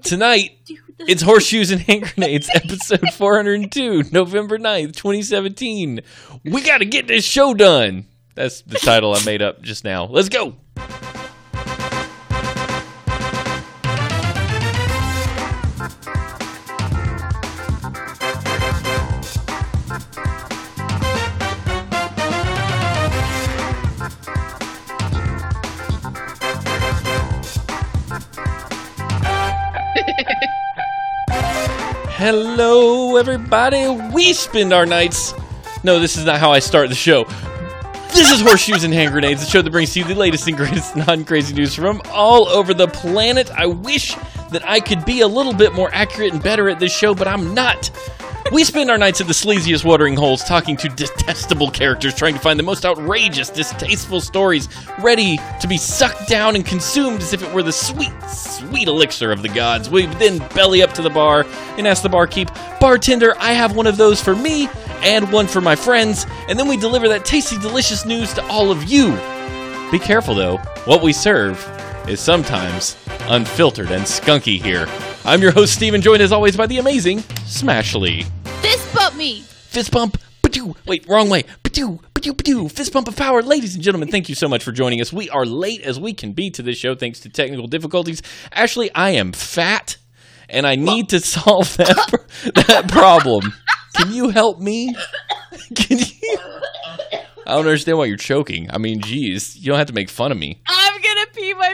Tonight, it's Horseshoes and Hand Grenades, episode 402, November 9th, 2017. We got to get this show done. That's the title I made up just now. Let's go. Hello, everybody. We spend our nights... No, this is not how I start the show. This is Horseshoes and Hand Grenades, the show that brings you the latest and greatest non-crazy news from all over the planet. I wish that I could be a little bit more accurate and better at this show, but I'm not. We spend our nights at the sleaziest watering holes talking to detestable characters, trying to find the most outrageous, distasteful stories, ready to be sucked down and consumed as if it were the sweet, sweet elixir of the gods. We then belly up to the bar and ask the barkeep, "Bartender, I have one of those for me and one for my friends," and then we deliver that tasty, delicious news to all of you. Be careful, though. What we serve is sometimes unfiltered and skunky here. I'm your host, Steven, joined as always by the amazing Smashly. Fist bump me! Fist bump. Wait, wrong way. Fist bump of power. Ladies and gentlemen, thank you so much for joining us. We are late as we can be to this show thanks to technical difficulties. Ashley, I am fat, and I need to solve that problem. Can you help me? Can you? I don't understand why you're choking. I mean, geez, you don't have to make fun of me. I'm gonna pee my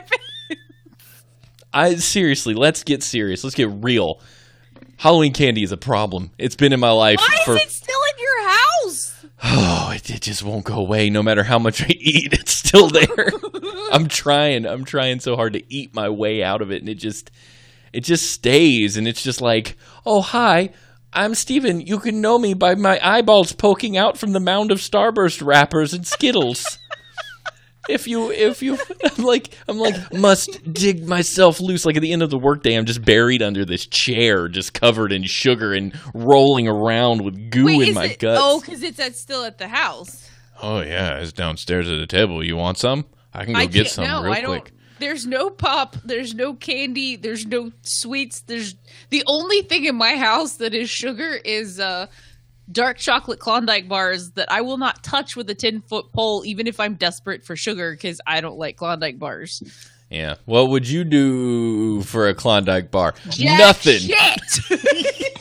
pants. Seriously, let's get serious. Let's get real. Halloween candy is a problem. It's been in my life. Why is it still in your house? Oh, it just won't go away. No matter how much I eat, it's still there. I'm trying so hard to eat my way out of it, and it just stays. And it's just like, oh, hi, I'm Steven. You can know me by my eyeballs poking out from the mound of Starburst wrappers and Skittles. If you, I'm like, must dig myself loose. Like at the end of the workday, I'm just buried under this chair, just covered in sugar and rolling around with goo in my guts. Oh, because it's still at the house. Oh yeah, it's downstairs at the table. You want some? I can go get some real quick. There's no pop. There's no candy. There's no sweets. There's the only thing in my house that is sugar is dark chocolate Klondike bars that I will not touch with a 10-foot pole, even if I'm desperate for sugar, because I don't like Klondike bars. Yeah. What would you do for a Klondike bar? Jack Nothing. Shit.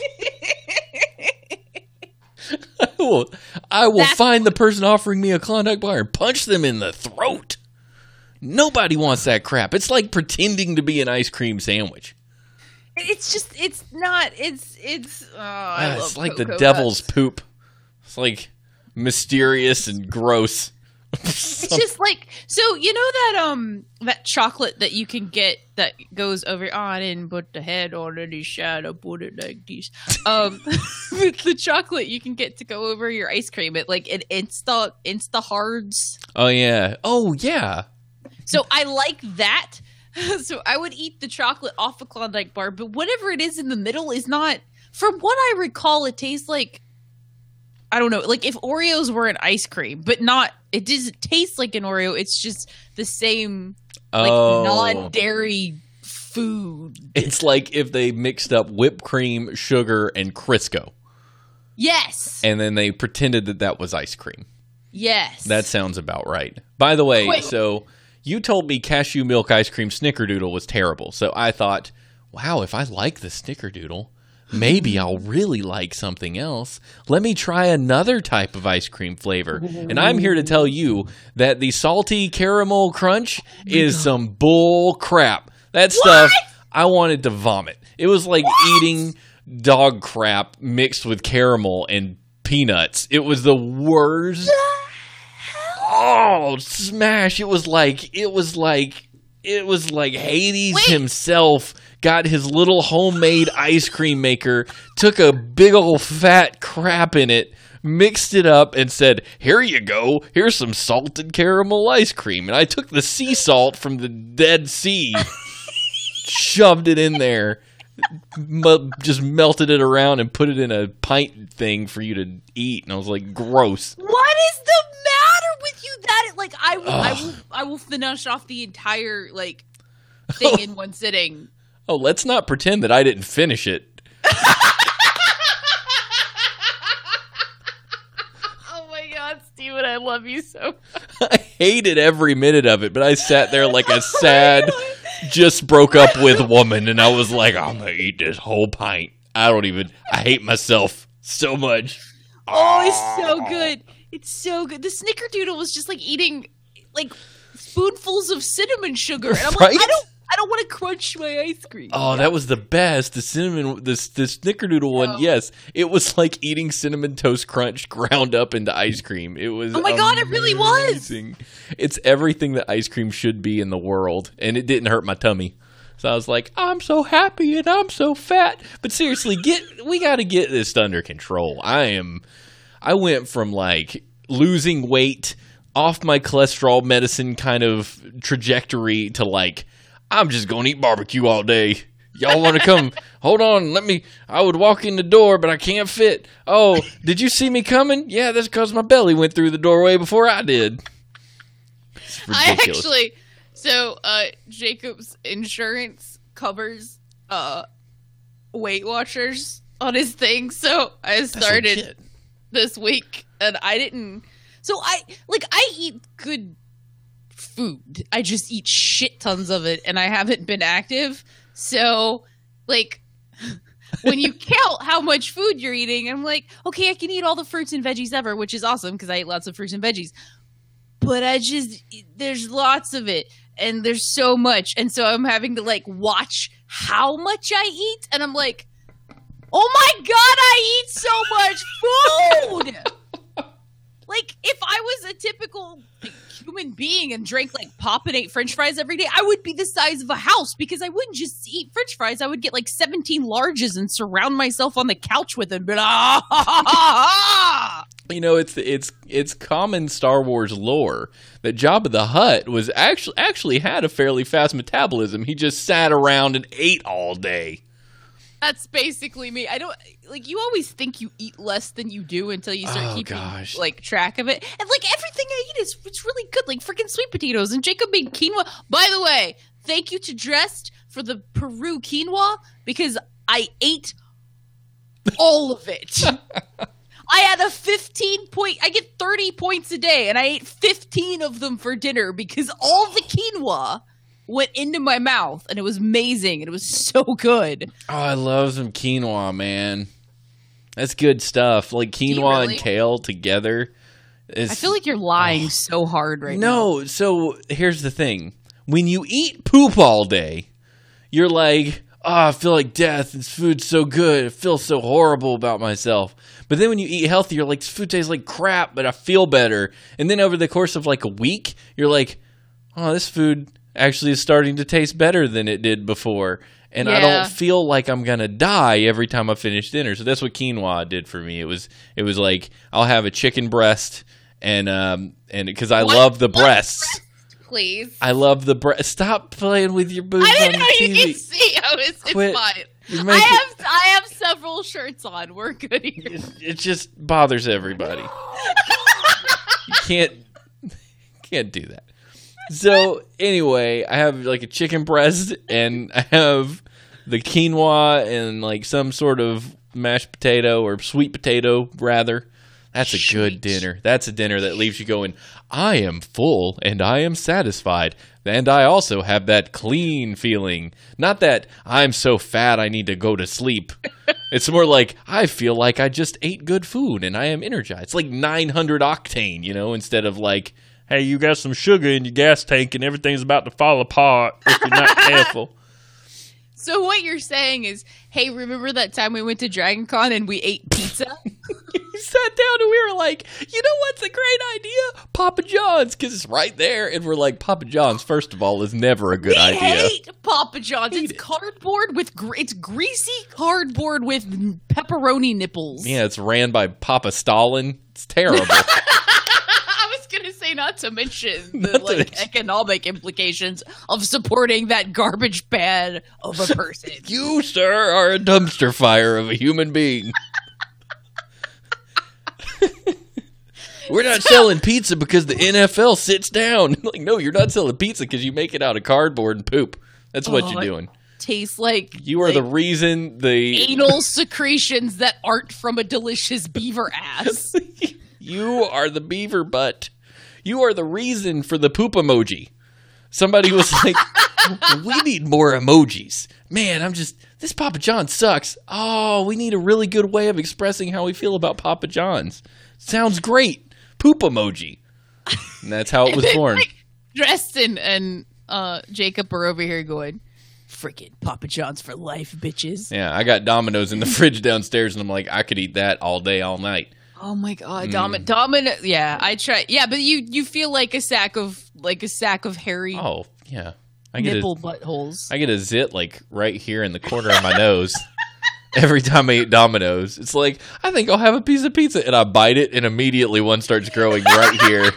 I will find the person offering me a Klondike bar and punch them in the throat. Nobody wants that crap. It's like pretending to be an ice cream sandwich. It's not. It's like the Cocoa devil's Puffs. poop. It's like mysterious and gross. It's just like, so you know that chocolate that you can get that goes over on and put the head on any shadow, put it like this. The chocolate you can get to go over your ice cream at like an Insta Hards. Oh yeah. Oh yeah. So I like that. So I would eat the chocolate off a Klondike bar, but whatever it is in the middle is not, from what I recall, it tastes like, I don't know, like if Oreos were an ice cream, but not, it doesn't taste like an Oreo. It's just the same, like non-dairy food. It's like if they mixed up whipped cream, sugar, and Crisco. Yes. And then they pretended that was ice cream. Yes. That sounds about right. By the way, so you told me cashew milk ice cream snickerdoodle was terrible. So I thought, wow, if I like the snickerdoodle, maybe I'll really like something else. Let me try another type of ice cream flavor. And I'm here to tell you that the salty caramel crunch is some bull crap. That stuff, I wanted to vomit. It was like eating dog crap mixed with caramel and peanuts. It was the worst. Oh, Smash. It was like Hades himself got his little homemade ice cream maker, took a big old fat crap in it, mixed it up, and said, "Here you go. Here's some salted caramel ice cream." And I took the sea salt from the Dead Sea, shoved it in there, just melted it around and put it in a pint thing for you to eat. And I was like, gross. What is the matter with you? That like I will finish off the entire like thing in one sitting. Oh, let's not pretend that I didn't finish it. Oh my God, Steven, I love you so much. I hated every minute of it, but I sat there like a sad, just broke up with woman, and I was like, I'm going to eat this whole pint. I hate myself so much. Oh, it's so good. It's so good. The snickerdoodle was just like eating like spoonfuls of cinnamon sugar. And I'm Right? like, I don't want to crunch my ice cream. Oh, that was the best. The cinnamon, the snickerdoodle one, yes. It was like eating Cinnamon Toast Crunch ground up into ice cream. It was Oh my God, it really was. amazing. It's everything that ice cream should be in the world, and it didn't hurt my tummy. So I was like, I'm so happy and I'm so fat. But seriously, we got to get this under control. I went from like losing weight, off my cholesterol medicine kind of trajectory to like, I'm just going to eat barbecue all day. Y'all want to come? Hold on, I would walk in the door, but I can't fit. Oh, did you see me coming? Yeah, that's because my belly went through the doorway before I did. It's ridiculous. Jacob's insurance covers Weight Watchers on his thing, so I started this week, and I didn't. So I eat good food. I just eat shit tons of it, and I haven't been active. So, like, when you count how much food you're eating, I'm like, okay, I can eat all the fruits and veggies ever, which is awesome because I eat lots of fruits and veggies. But there's lots of it, and there's so much, and so I'm having to like watch how much I eat, and I'm like, oh my God, I eat so much food! Like, if I was a typical human being and drank like pop and ate French fries every day, I would be the size of a house because I wouldn't just eat French fries. I would get like 17 larges and surround myself on the couch with them. But you know, it's common Star Wars lore that Jabba the Hutt was actually had a fairly fast metabolism. He just sat around and ate all day. That's basically me. I don't like. You always think you eat less than you do until you start keeping like track of it. And like everything I eat it's really good. Like freaking sweet potatoes and Jacob made quinoa. By the way, thank you to Dressed for the Peru quinoa because I ate all of it. I had a 15-point. I get 30 points a day, and I ate 15 of them for dinner because all the quinoa went into my mouth, and it was amazing, and it was so good. Oh, I love some quinoa, man. That's good stuff. Like quinoa and kale together. I feel like you're lying so hard right now. No, so here's the thing. When you eat poop all day, you're like, I feel like death. This food's so good. I feel so horrible about myself. But then when you eat healthy, you're like, this food tastes like crap, but I feel better. And then over the course of like a week, you're like, oh, this food actually is starting to taste better than it did before. And I don't feel like I'm going to die every time I finish dinner. So that's what quinoa did for me. It was like, I'll have a chicken breast and because I love the breasts. Please. I love the breast. Stop playing with your boobs on the TV. I didn't know you could see. It's fine. I have several shirts on. We're good here. It just bothers everybody. You can't do that. So anyway, I have like a chicken breast and I have the quinoa and like some sort of mashed potato or sweet potato rather. That's a good dinner. That's a dinner that leaves you going, I am full and I am satisfied. And I also have that clean feeling. Not that I'm so fat I need to go to sleep. It's more like I feel like I just ate good food and I am energized. It's like 900 octane, instead of like, hey, you got some sugar in your gas tank and everything's about to fall apart if you're not careful. So what you're saying is, hey, remember that time we went to Dragon Con and we ate pizza? We sat down and we were like, you know what's a great idea? Papa John's, because it's right there. And we're like, Papa John's, first of all, is never a good idea. I hate Papa John's. It's cardboard it's greasy cardboard with pepperoni nipples. Yeah, it's ran by Papa Stalin. It's terrible. Not to mention the economic implications of supporting that garbage bag of a person. You, sir, are a dumpster fire of a human being. We're not selling pizza because the NFL sits down. Like, no, you're not selling pizza because you make it out of cardboard and poop. That's what you're doing. taste like You are the reason the anal secretions that aren't from a delicious beaver ass. You are the beaver butt. You are the reason for the poop emoji. Somebody was like, we need more emojis. Man, this Papa John sucks. Oh, we need a really good way of expressing how we feel about Papa John's. Sounds great. Poop emoji. And that's how it was born. Dresden and Jacob are over here going, freaking Papa John's for life, bitches. Yeah, I got Domino's in the fridge downstairs, and I'm like, I could eat that all day, all night. Oh my god, Domino. Yeah, I try. Yeah, but you feel like a sack of hairy Oh yeah, nipple buttholes. I get a zit like right here in the corner of my nose every time I eat Domino's. It's like, I think I'll have a piece of pizza, and I bite it, and immediately one starts growing right here,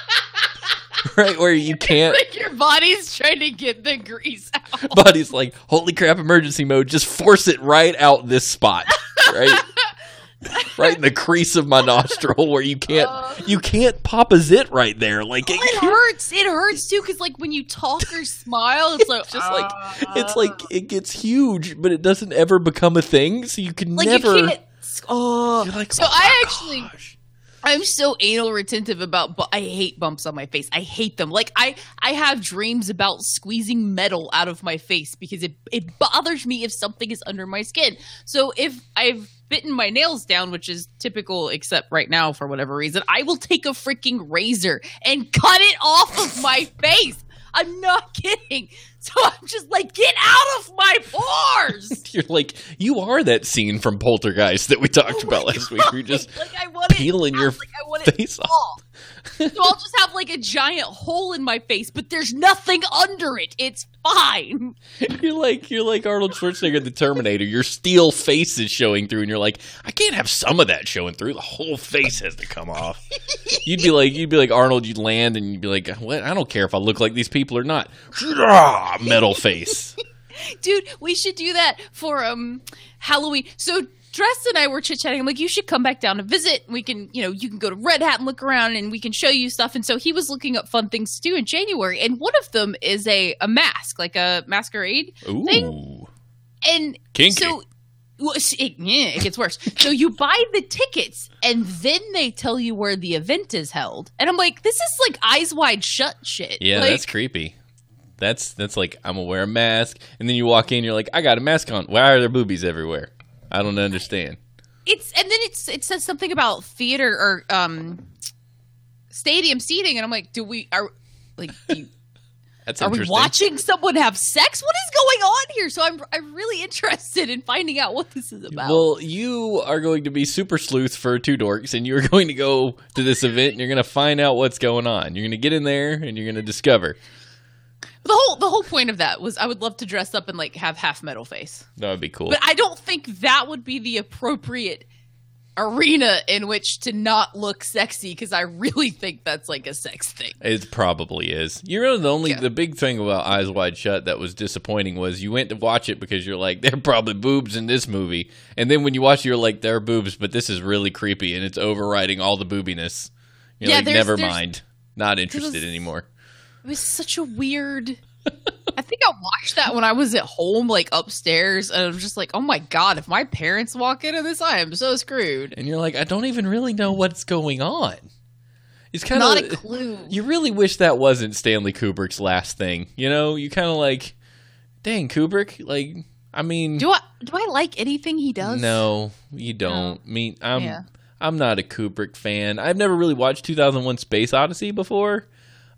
right where you can't. Like your body's trying to get the grease out. Body's like, holy crap, emergency mode! Just force it right out this spot, right. Right in the crease of my nostril where you can't pop a zit right there. Like it hurts. It hurts too because like when you talk or smile, it's like it's like it gets huge, but it doesn't ever become a thing. So you can like never. You can't, you're like, so I actually. Gosh. I'm so anal retentive about, but I hate bumps on my face. I hate them. Like I have dreams about squeezing metal out of my face because it bothers me if something is under my skin. So if I've bitten my nails down, which is typical, except right now for whatever reason, I will take a freaking razor and cut it off of my face. I'm not kidding. So I'm just like, get out of my pores. You're like, you are that scene from Poltergeist that we talked about last week. You're just like, I want peeling your face off. So I'll just have like a giant hole in my face, but there's nothing under it. It's fine. You're like Arnold Schwarzenegger, the Terminator. Your steel face is showing through, and you're like, I can't have some of that showing through. The whole face has to come off. You'd be like Arnold. You'd land, and you'd be like, what? I don't care if I look like these people or not. Metal face. Dude, we should do that for Halloween. So Dress and I were chit-chatting. I'm like, you should come back down to visit. We can, you can go to Red Hat and look around and we can show you stuff. And so he was looking up fun things to do in January. And one of them is a mask, like a masquerade thing. And kinky. So it gets worse. So you buy the tickets and then they tell you where the event is held. And I'm like, this is like Eyes Wide Shut shit. Yeah, like, that's creepy. That's like, I'm gonna wear a mask, and then you walk in, you're like, I got a mask on. Why are there boobies everywhere? I don't understand. It says something about theater or stadium seating, and I'm like, That's are we watching someone have sex? What is going on here? So I'm really interested in finding out what this is about. Well, you are going to be super sleuth for Two Dorks, and you're going to go to this event, and you're going to find out what's going on. You're going to get in there, and you're going to discover. The whole point of that was I would love to dress up and like have half metal face. That would be cool. But I don't think that would be the appropriate arena in which to not look sexy because I really think that's like a sex thing. It probably is. You know, the big thing about Eyes Wide Shut that was disappointing was you went to watch it because you're like, there are probably boobs in this movie. And then when you watch it, you're like, there are boobs, but this is really creepy and it's overriding all the boobiness. You're like, never mind. Not interested anymore. It was such a weird... I think I watched that when I was at home, like upstairs, and I'm just like, oh my god, if my parents walk into this, I am so screwed. And you're like, I don't even really know what's going on. It's kind of not a clue. You really wish that wasn't Stanley Kubrick's last thing. You know, you kind of like, dang, Kubrick. Like, I mean, do I like anything he does? No, you don't. I'm not a Kubrick fan. I've never really watched 2001: Space Odyssey before.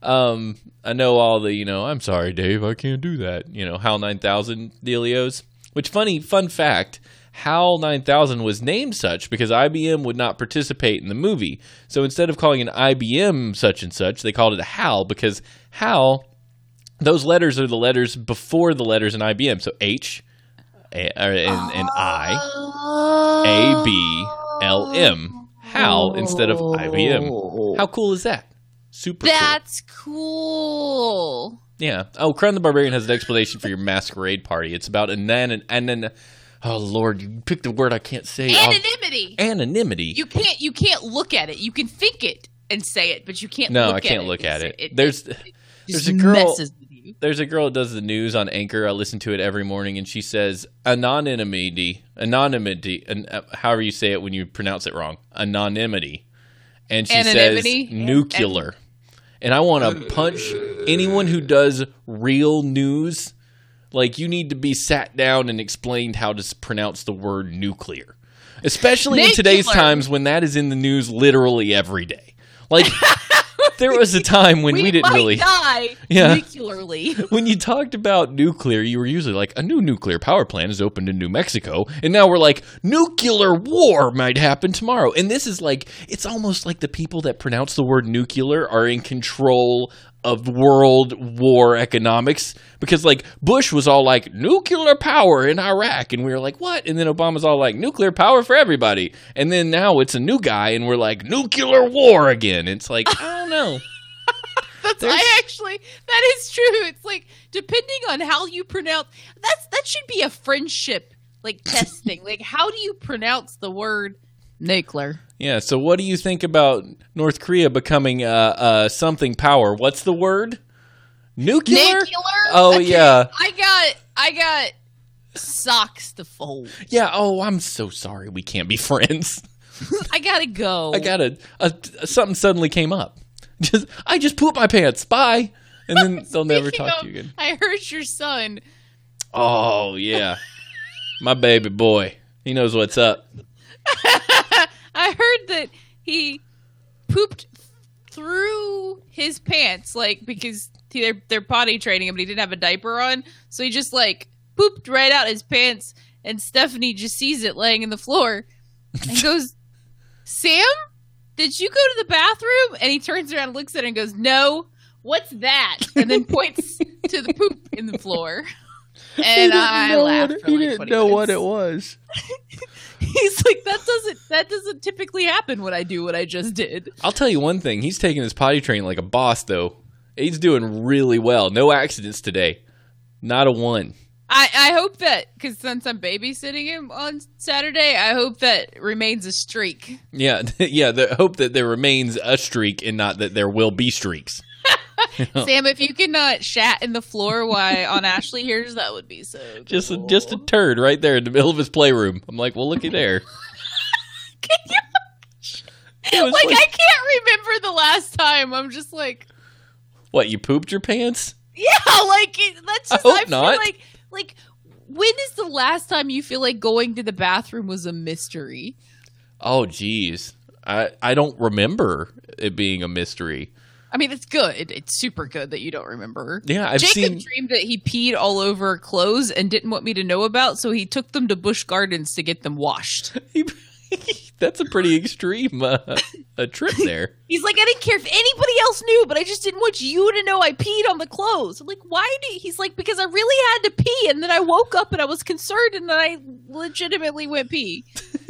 I know all the, I'm sorry, Dave, I can't do that. HAL 9000 dealios. Which, fun fact, HAL 9000 was named such because IBM would not participate in the movie. So instead of calling it IBM such and such, they called it a HAL because HAL, those letters are the letters before the letters in IBM. So H and I, A, B, L, M. HAL instead of IBM. How cool is that? Super That's cool. Yeah. Oh, Crown the Barbarian has an explanation for your masquerade party. It's about oh Lord, you picked the word I can't say. Anonymity. Anonymity. You can't look at it. You can think it and say it, but you can't. No, look I can't at look at it. It There's a girl. you. There's a girl that does the news on Anchor. I listen to it every morning, and she says anonymity, and however you say it when you pronounce it wrong, anonymity, and she Anonymity? says nuclear. And I want to punch anyone who does real news. Like, you need to be sat down and explained how to pronounce the word nuclear, especially in today's times when that is in the news literally every day. Like. There was a time when we didn't really die nuclearly. When you talked about nuclear, you were usually like, a new nuclear power plant is opened in New Mexico. And now we're like, nuclear war might happen tomorrow. And this is like, it's almost like the people that pronounce the word nuclear are in control of world war economics. Because like Bush was all like, nuclear power in Iraq. And we were like, what? And then Obama's all like, nuclear power for everybody. And then now it's a new guy and we're like, nuclear war again. It's like, I don't know. That is true. It's like, depending on how you pronounce, that should be a friendship, like, testing. Like, how do you pronounce the word nuclear? Yeah, so what do you think about North Korea becoming something power? What's the word? Nuclear? Oh, okay. Yeah. I got socks to fold. Yeah, oh, I'm so sorry we can't be friends. I gotta go. Something suddenly came up. I just pooped my pants. Bye. And then they'll never talk to you again. I heard your son. Oh, yeah. My baby boy. He knows what's up. I heard that he pooped through his pants, like, because they're potty training him, but he didn't have a diaper on. So he just, like, pooped right out his pants, and Stephanie just sees it laying in the floor and goes, Sam? Did you go to the bathroom? And he turns around and looks at it and goes, no, what's that? And then points to the poop in the floor. And I laughed for like 20 minutes. He didn't know what it was. He's like, that doesn't typically happen when I do what I just did. I'll tell you one thing. He's taking his potty training like a boss, though. He's doing really well. No accidents today. Not a one. I hope that, because since I'm babysitting him on Saturday, I hope that remains a streak. Yeah, hope that there remains a streak and not that there will be streaks. Sam, if you can shat in the floor while on Ashley hears, that would be so cool. Just a turd right there in the middle of his playroom. I'm like, well, looky there. Can you? Like, I can't remember the last time. I'm just like, what? You pooped your pants? Yeah, like that's just. I hope not. Feel like, when is the last time you feel like going to the bathroom was a mystery? Oh, geez. I don't remember it being a mystery. I mean, it's good. It's super good that you don't remember. Yeah, Jacob dreamed that he peed all over clothes and didn't want me to know about, so he took them to Busch Gardens to get them washed. That's a pretty extreme a trip there. He's like, I didn't care if anybody else knew, but I just didn't want you to know I peed on the clothes. I'm like, why he's like, because I really had to pee, and then I woke up and I was concerned, and then I legitimately went pee.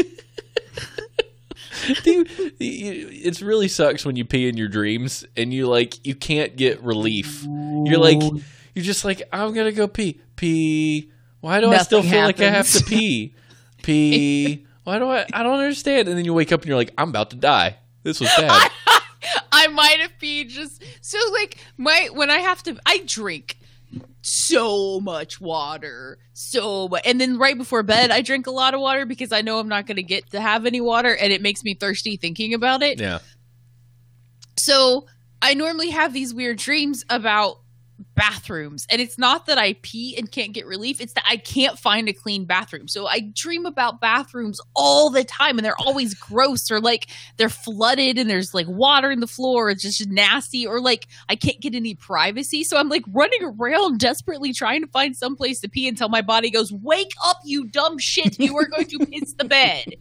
Dude, it really sucks when you pee in your dreams and you can't get relief. You're just like, I'm gonna go pee. Why do I still feel like I have to pee? Why do I don't understand. And then you wake up and you're like, I'm about to die. This was bad. I might have peed just so like when I drink so much water, and then right before bed I drink a lot of water because I know I'm not going to get to have any water, and it makes me thirsty thinking about it. Yeah. So I normally have these weird dreams about bathrooms, and it's not that I pee and can't get relief, it's that I can't find a clean bathroom. So I dream about bathrooms all the time, and they're always gross, or like they're flooded and there's like water in the floor, it's just nasty, or like I can't get any privacy. So I'm like running around desperately trying to find some place to pee until my body goes, wake up, you dumb shit, you are going to piss the bed.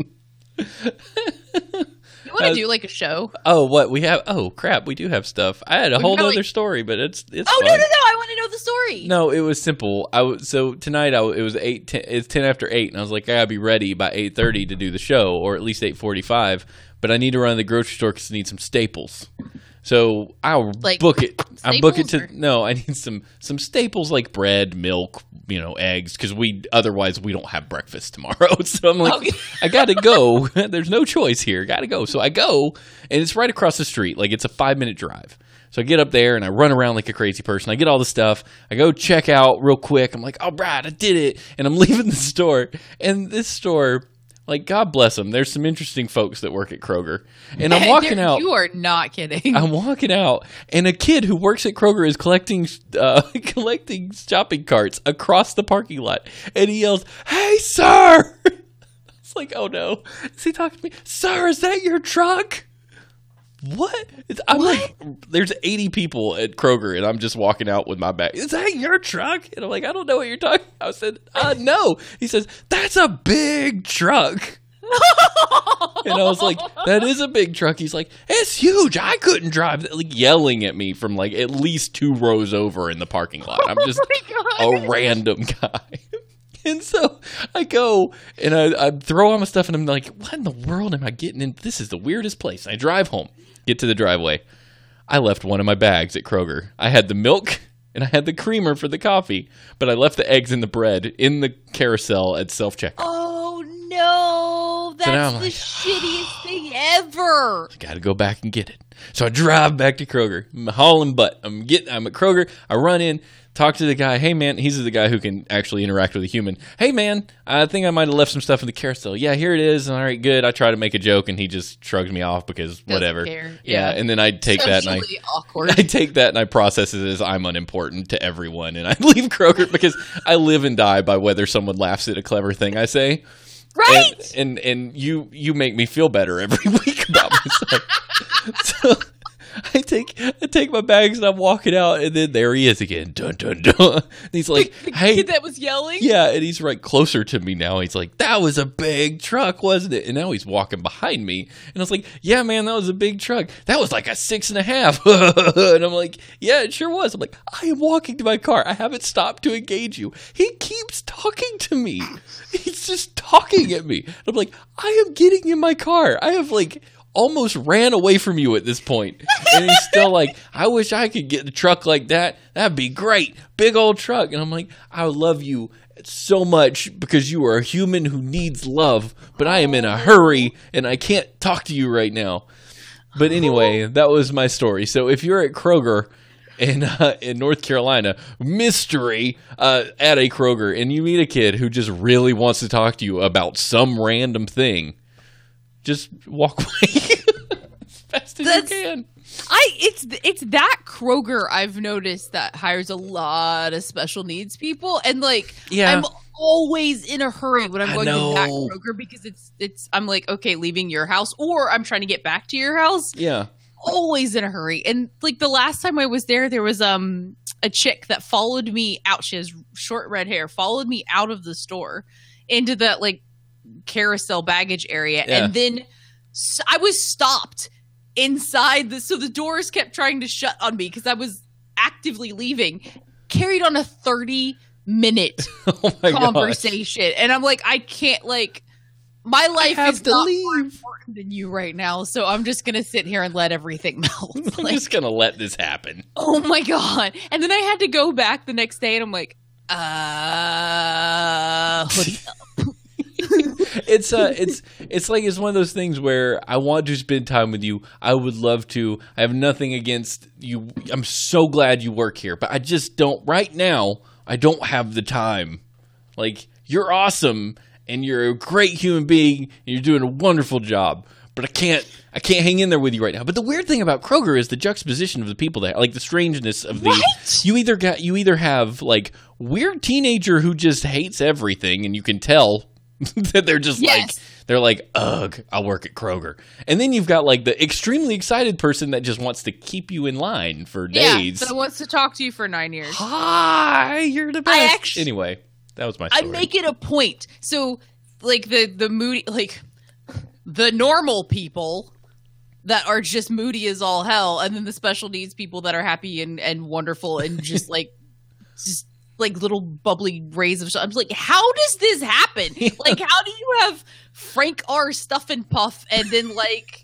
You want to do like a show? Oh, what we have? Oh, crap! We do have stuff. I had a whole other story, but it's. Oh fun. No! I want to know the story. No, it was simple. So tonight it was 8:10. It's 10 after 8, and I was like, I gotta be ready by 8:30 to do the show, or at least 8:45. But I need to run to the grocery store because I need some staples. So I'll book it. I book it to I need some staples like bread, milk, eggs, because otherwise we don't have breakfast tomorrow. So I'm like, okay. I gotta go. There's no choice here. Gotta go. So I go, and it's right across the street. Like, it's a 5-minute drive. So I get up there and I run around like a crazy person. I get all the stuff. I go check out real quick. I'm like, all right, I did it. And I'm leaving the store. And this store, like, God bless them. There's some interesting folks that work at Kroger. And I'm walking out. You are not kidding. I'm walking out, and a kid who works at Kroger is collecting shopping carts across the parking lot. And he yells, "Hey, sir!" It's like, oh no. Is he talking to me? "Sir, is that your truck?" What? I'm like, there's 80 people at Kroger, and I'm just walking out with my bag. "Is that your truck?" And I'm like, I don't know what you're talking about. I said, no. He says, "That's a big truck." And I was like, that is a big truck. He's like, "It's huge. I couldn't drive." Like, yelling at me from like at least 2 rows over in the parking lot. I'm just a random guy. And so I go and I throw all my stuff, and I'm like, what in the world am I getting in? This is the weirdest place. I drive home, get to the driveway. I left one of my bags at Kroger. I had the milk and I had the creamer for the coffee, but I left the eggs and the bread in the carousel at self-checkout. Oh, no. That's the shittiest thing ever. I got to go back and get it. So I drive back to Kroger. I'm hauling butt. I'm at Kroger. I run in, talk to the guy. "Hey, man," he's the guy who can actually interact with a human. "Hey, man, I think I might have left some stuff in the carousel." "Yeah, here it is." "All right, good." I try to make a joke, and he just shrugs me off because whatever. Care. Yeah, and then I take that and awkward. I take that and I process it as I'm unimportant to everyone, and I leave Kroger because I live and die by whether someone laughs at a clever thing I say. Right. And you make me feel better every week about myself. So I take my bags and I'm walking out, and then there he is again. Dun dun dun. And he's like, the "Hey," kid that was yelling. Yeah, and he's right closer to me now. He's like, "That was a big truck, wasn't it?" And now he's walking behind me, and I was like, "Yeah, man, that was a big truck. That was like a 6.5." And I'm like, "Yeah, it sure was." I'm like, I am walking to my car. I haven't stopped to engage you. He keeps talking to me. He's just talking at me. And I'm like, I am getting in my car. I have like almost ran away from you at this point. And he's still like, "I wish I could get a truck like that. That'd be great. Big old truck." And I'm like, I love you so much because you are a human who needs love, but I am in a hurry and I can't talk to you right now. But anyway, that was my story. So if you're at Kroger in North Carolina, mystery at a Kroger, and you meet a kid who just really wants to talk to you about some random thing, just walk away as fast as you can. It's that Kroger I've noticed that hires a lot of special needs people, and like, yeah. I'm always in a hurry when I'm going to that Kroger because it's I'm like, okay, leaving your house, or I'm trying to get back to your house. Yeah. Always in a hurry. And like the last time I was there was a chick that followed me out. She has short red hair, followed me out of the store into that like carousel baggage area. Yeah. And then I was stopped inside so the doors kept trying to shut on me because I was actively leaving. Carried on a 30-minute conversation. Gosh. And I'm like, I can't, like, my life is not more important than you right now, so I'm just going to sit here and let everything melt. I'm just going to let this happen. Oh my God. And then I had to go back the next day, and I'm like, hoodie up. It's like, it's one of those things where I want to spend time with you. I would love to. I have nothing against you. I'm so glad you work here, but I just don't right now. I don't have the time. Like, you're awesome and you're a great human being and you're doing a wonderful job, but I can't hang in there with you right now. But the weird thing about Kroger is the juxtaposition of the people there, like the strangeness of the right? You either have like weird teenager who just hates everything and you can tell that they're just like, ugh, I'll work at Kroger. And then you've got like the extremely excited person that just wants to keep you in line for days. Yeah, that wants to talk to you for 9 years. Hi, you're the best. Anyway, that was my story. I make it a point. So like the moody, like the normal people that are just moody as all hell, and then the special needs people that are happy and wonderful and just like little bubbly rays of. I'm like, how does this happen? Yeah. Like, how do you have Frank R. Stuff and Puff and then like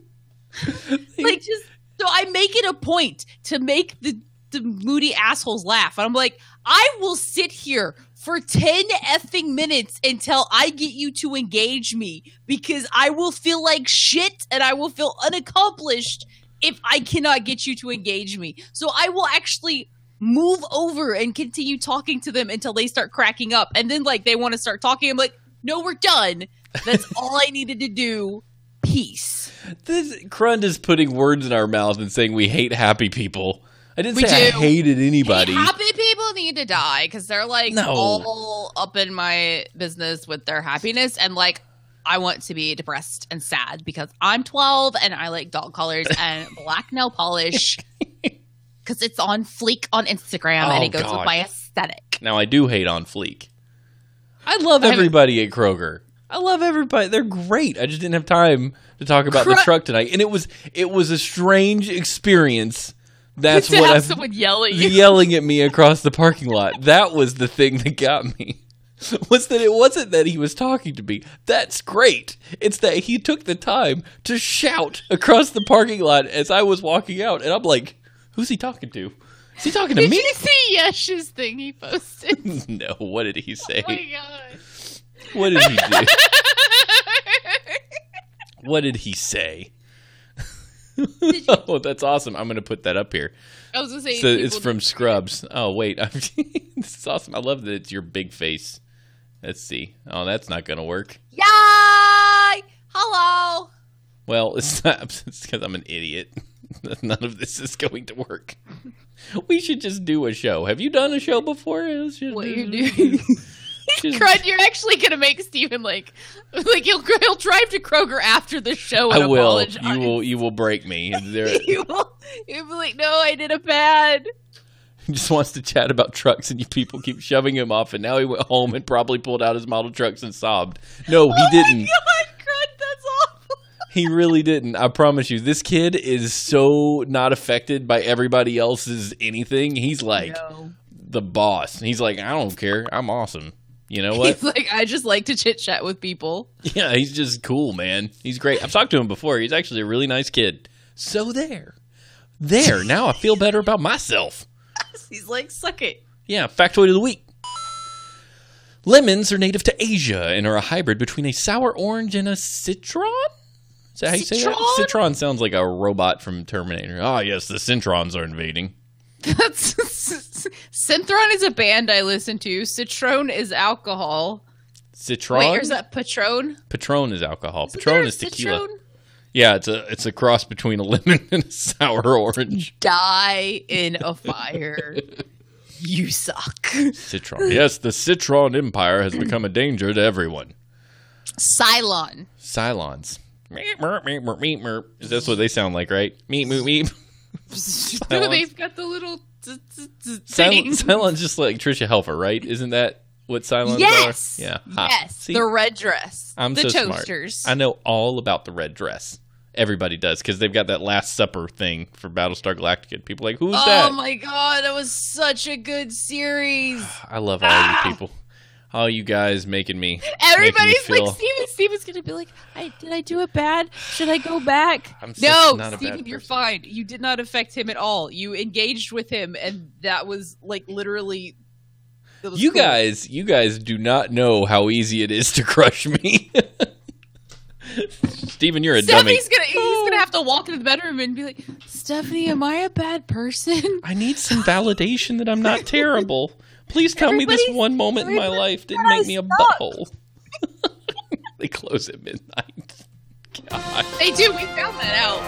just so I make it a point to make the moody assholes laugh, and I'm like, I will sit here for 10 effing minutes until I get you to engage me because I will feel like shit and I will feel unaccomplished if I cannot get you to engage me. So I will actually move over and continue talking to them until they start cracking up. And then, like, they want to start talking. I'm like, no, we're done. That's all I needed to do. Peace. Crund is putting words in our mouth and saying we hate happy people. I didn't say I hated anybody. Happy people need to die because they're, like, all up in my business with their happiness. And, like, I want to be depressed and sad because I'm 12 and I like dog collars and black nail polish. Because it's on fleek on Instagram and it goes with my aesthetic. Now, I do hate on fleek. I love everybody at Kroger. I love everybody. They're great. I just didn't have time to talk about the truck tonight. And it was a strange experience. That's what I've someone yelling at me across the parking lot. That was the thing that got me. Was that it wasn't that he was talking to me. That's great. It's that he took the time to shout across the parking lot as I was walking out. And I'm like, who's he talking to? Is he talking to me? Did you see Yesh's thing he posted? No. What did he say? Oh, my God. What did he do? What did he say? Oh, that's awesome. I'm going to put that up here. I was going to say. So it's from Scrubs. Oh, wait. This is awesome. I love that it's your big face. Let's see. Oh, that's not going to work. Yay! Hello! Well, it's not. It's because I'm an idiot. None of this is going to work. We should just do a show. Have you done a show before? What you're doing? Crud, you're actually gonna make Steven like he'll drive to Kroger after the show and apologize. You will break me. You'll be like, no, I did a bad. He just wants to chat about trucks, and you people keep shoving him off. And now he went home and probably pulled out his model trucks and sobbed. No, he didn't. Oh my God, Crud, that's awful. He really didn't. I promise you. This kid is so not affected by everybody else's anything. He's like the boss. He's like, I don't care. I'm awesome. You know what? He's like, I just like to chit chat with people. Yeah, he's just cool, man. He's great. I've talked to him before. He's actually a really nice kid. So there. Now I feel better about myself. He's like, suck it. Yeah, factoid of the week. Lemons are native to Asia and are a hybrid between a sour orange and a citron? Is that how you say that? Citron sounds like a robot from Terminator. Oh, yes, the Citrons are invading. That's Synthron is a band I listen to. Citron is alcohol. Citron? Wait, or is that Patron? Patron is alcohol. Patron is tequila. Citron? Yeah, it's a cross between a lemon and a sour orange. Die in a fire. You suck. Citron. Yes, the Citron Empire has become a danger to everyone. Cylon. Cylons. That's what they sound like, right? Meep, meep, meep. No, they've got the little things. Cylon's just like Tricia Helfer, right? Isn't that what Cylons are? Yeah. Yes. See? The red dress. I'm the so toasters. Smart. I know all about the red dress. Everybody does because they've got that Last Supper thing for Battlestar Galactica. People are like, who's that? Oh my God, that was such a good series. I love all you people. All you guys making me. Everybody's like, Steven's going to be like, did I do it bad? Should I go back? No, Steven, you're fine. You did not affect him at all. You engaged with him, and that was like literally. You guys do not know how easy it is to crush me. Steven, you're a dummy. He's gonna have to walk into the bedroom and be like, Stephanie, am I a bad person? I need some validation that I'm not terrible. Please tell me this one moment in my life didn't make me a butthole. They close at midnight. God. They do. We found that out.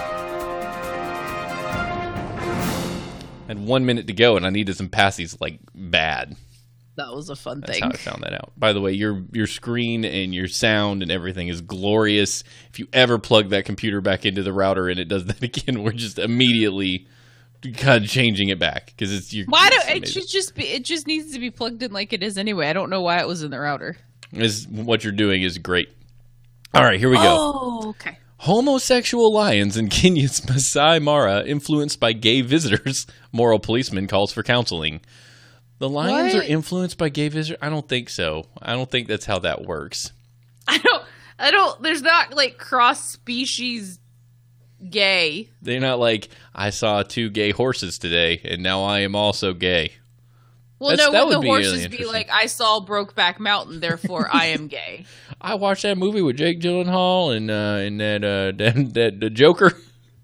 I had 1 minute to go, and I needed some passies like bad. That was a fun thing. That's how I found that out. By the way, your screen and your sound and everything is glorious. If you ever plug that computer back into the router and it does that again, we're just immediately kind of changing it back because it's your. Why don't it should just be? It just needs to be plugged in like it is anyway. I don't know why it was in the router. What you're doing is great. All right, here we go. Oh, okay. Homosexual lions in Kenya's Masai Mara influenced by gay visitors. Moral policeman calls for counseling. The lions are influenced by gay visitors? I don't think so. I don't think that's how that works. I don't. There's not like cross species gay. They're not like, I saw 2 gay horses today, and now I am also gay. Well, would the horses be like, I saw Brokeback Mountain, therefore I am gay. I watched that movie with Jake Gyllenhaal and that Joker.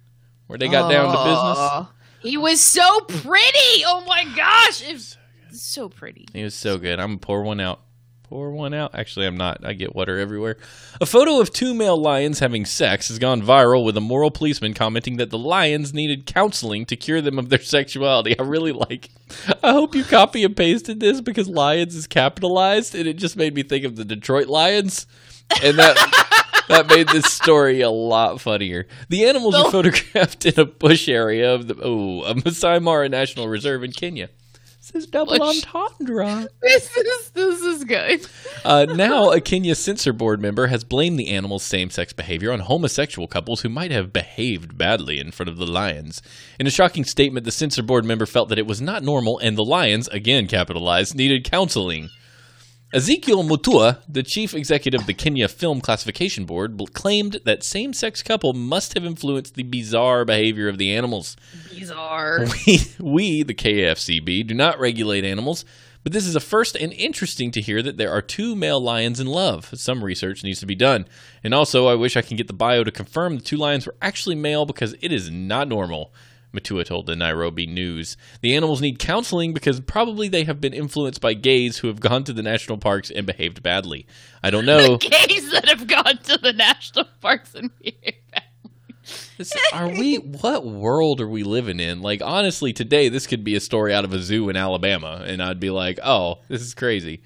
where they got down to business. He was so pretty. Oh my gosh. It's so pretty. He was so good. I'm going to pour one out. Pour one out. Actually, I'm not. I get water everywhere. A photo of 2 male lions having sex has gone viral, with a moral policeman commenting that the lions needed counseling to cure them of their sexuality. I really like it. I hope you copy and pasted this, because lions is capitalized, and it just made me think of the Detroit Lions. And that made this story a lot funnier. The animals are photographed in a bush area of a Masai Mara National Reserve in Kenya. This is double entendre. This is good. Now, a Kenya censor board member has blamed the animals' same-sex behavior on homosexual couples who might have behaved badly in front of the lions. In a shocking statement, the censor board member felt that it was not normal, and the lions, again capitalized, needed counseling. Ezekiel Mutua, the chief executive of the Kenya Film Classification Board, claimed that same-sex couple must have influenced the bizarre behavior of the animals. Bizarre. We, the KFCB, do not regulate animals, but this is a first, and interesting to hear that there are 2 male lions in love. Some research needs to be done. And also, I wish I can get the bio to confirm the 2 lions were actually male, because it is not normal. Mutua told the Nairobi News. The animals need counseling because probably they have been influenced by gays who have gone to the national parks and behaved badly. I don't know. The gays that have gone to the national parks and behaved badly. What world are we living in? Like, honestly, today this could be a story out of a zoo in Alabama, and I'd be like, oh, this is crazy.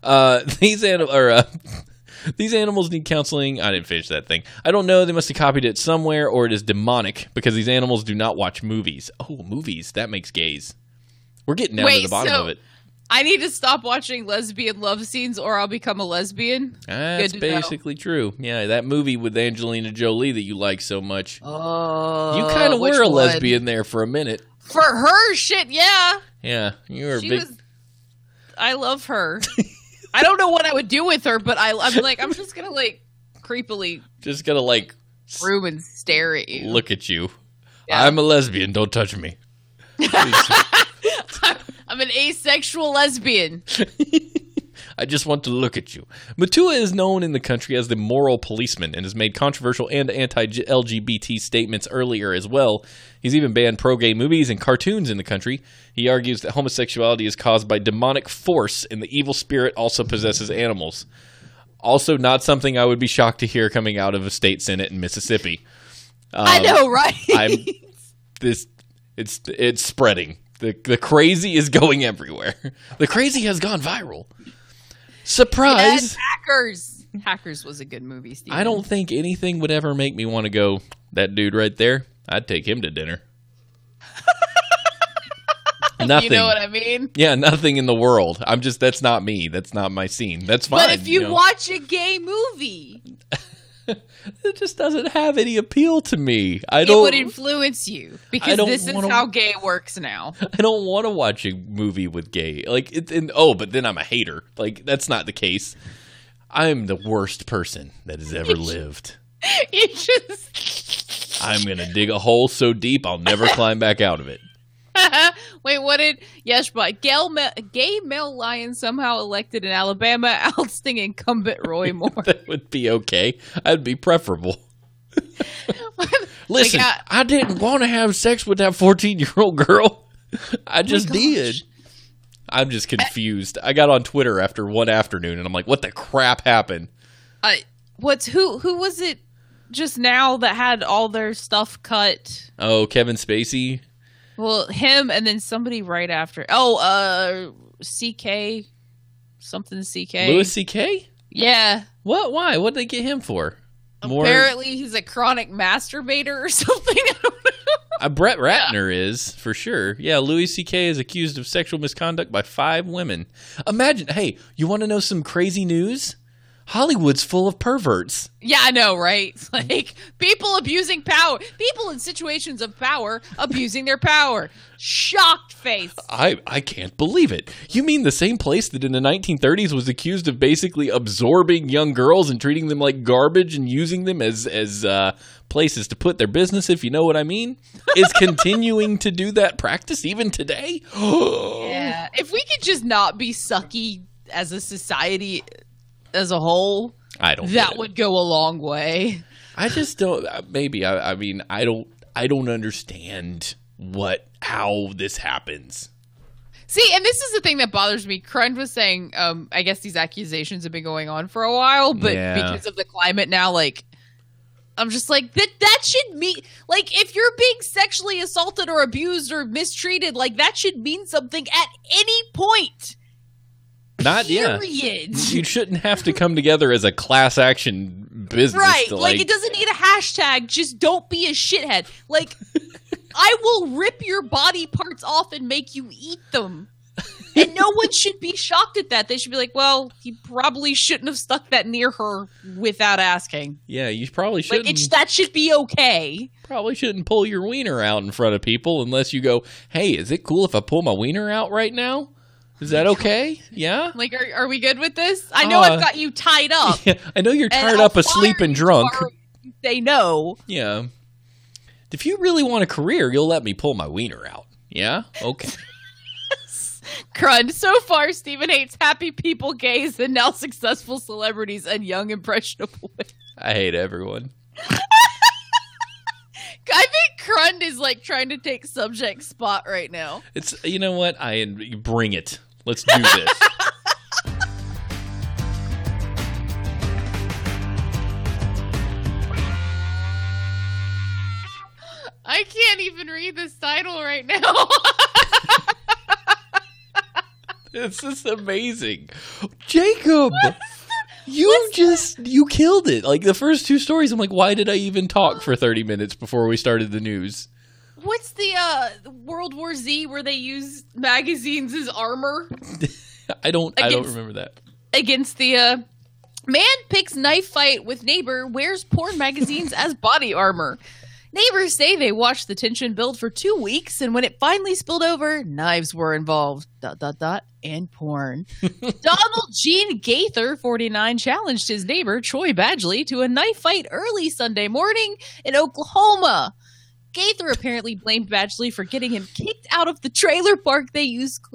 These animals need counseling. I didn't finish that thing. I don't know. They must have copied it somewhere, or it is demonic, because these animals do not watch movies. Oh, movies. That makes gays. We're getting down to the bottom of it. I need to stop watching lesbian love scenes, or I'll become a lesbian. That's basically true. Yeah, that movie with Angelina Jolie that you like so much. Oh, you kind of were a lesbian there for a minute. For her, shit, yeah. Yeah, you were a big... I love her. I don't know what I would do with her, but I'm just gonna creepily room and stare at you. Look at you. Yeah. I'm a lesbian. Don't touch me. I'm an asexual lesbian. I just want to look at you. Mutua is known in the country as the moral policeman and has made controversial and anti-LGBT statements earlier as well. He's even banned pro-gay movies and cartoons in the country. He argues that homosexuality is caused by demonic force and the evil spirit also possesses animals. Also not something I would be shocked to hear coming out of a state senate in Mississippi. I know, right? It's spreading. The crazy is going everywhere. The crazy has gone viral. Surprise! Hackers was a good movie, Steve. I don't think anything would ever make me want to go, that dude right there, I'd take him to dinner. Nothing. You know what I mean? Yeah, nothing in the world. That's not me. That's not my scene. That's fine. But if you watch a gay movie... It just doesn't have any appeal to me. It would influence you because this is how gay works now. I don't want to watch a movie with gay. But then I'm a hater. That's not the case. I'm the worst person that has ever lived. I'm going to dig a hole so deep I'll never climb back out of it. Wait, what did Yeshbot? Gay male lion somehow elected in Alabama, ousting incumbent Roy Moore. That would be okay. That'd be preferable. Listen, I didn't want to have sex with that 14-year-old girl. I just did. I'm just confused. I got on Twitter after one afternoon, and I'm like, what the crap happened? Who was it just now that had all their stuff cut? Oh, Kevin Spacey? Well, him and then somebody right after. Oh, CK. Something CK. Louis CK? Yeah. What? Why? What did they get him for? Apparently he's a chronic masturbator or something. I don't know. Brett Ratner is, for sure. Yeah, Louis C.K. is accused of sexual misconduct by 5 women. Imagine, hey, you want to know some crazy news? Hollywood's full of perverts. Yeah, I know, right? It's people abusing power. People in situations of power abusing their power. Shocked face. I can't believe it. You mean the same place that in the 1930s was accused of basically absorbing young girls and treating them like garbage and using them as places to put their business, if you know what I mean, is continuing to do that practice even today? Yeah. If we could just not be sucky as a society as a whole, that would go a long way. I just don't. Maybe I mean I I don't understand how this happens. See, and this is the thing that bothers me. Crund was saying, I guess these accusations have been going on for a while, but because of the climate now, like, I'm just like, that should mean, like, if you're being sexually assaulted or abused or mistreated, like, that should mean something at any point. Period. You shouldn't have to come together as a class action business. Right. To, like, it doesn't need a hashtag. Just don't be a shithead. Like, I will rip your body parts off and make you eat them. And no one should be shocked at that. They should be like, well, he probably shouldn't have stuck that near her without asking. Yeah, you probably shouldn't. Like, that should be okay. Probably shouldn't pull your wiener out in front of people unless you go, hey, is it cool if I pull my wiener out right now? Is that okay? Yeah? Like, are we good with this? I know I've got you tied up. Yeah, I know you're tired up, asleep, and drunk. You say no. Yeah. If you really want a career, you'll let me pull my wiener out. Yeah? Okay. Crud. So far, Stephen hates happy people, gays, and now successful celebrities and young, impressionable women. I hate everyone. I think Crund is, like, trying to take subject spot right now. It's, you know what? Bring it. Let's do this. I can't even read this title right now. This is amazing. Jacob, you killed it. Like, the first two stories, I'm like, why did I even talk for 30 minutes before we started the news? What's the World War Z where they use magazines as armor? I don't remember that. Against the man picks knife fight with neighbor, wears porn magazines as body armor. Neighbors say they watched the tension build for 2 weeks, and when it finally spilled over, knives were involved. ... And porn. Donald Gene Gaither, 49, challenged his neighbor, Troy Badgley, to a knife fight early Sunday morning in Oklahoma. Gaither apparently blamed Badgley for getting him kicked out of the trailer park they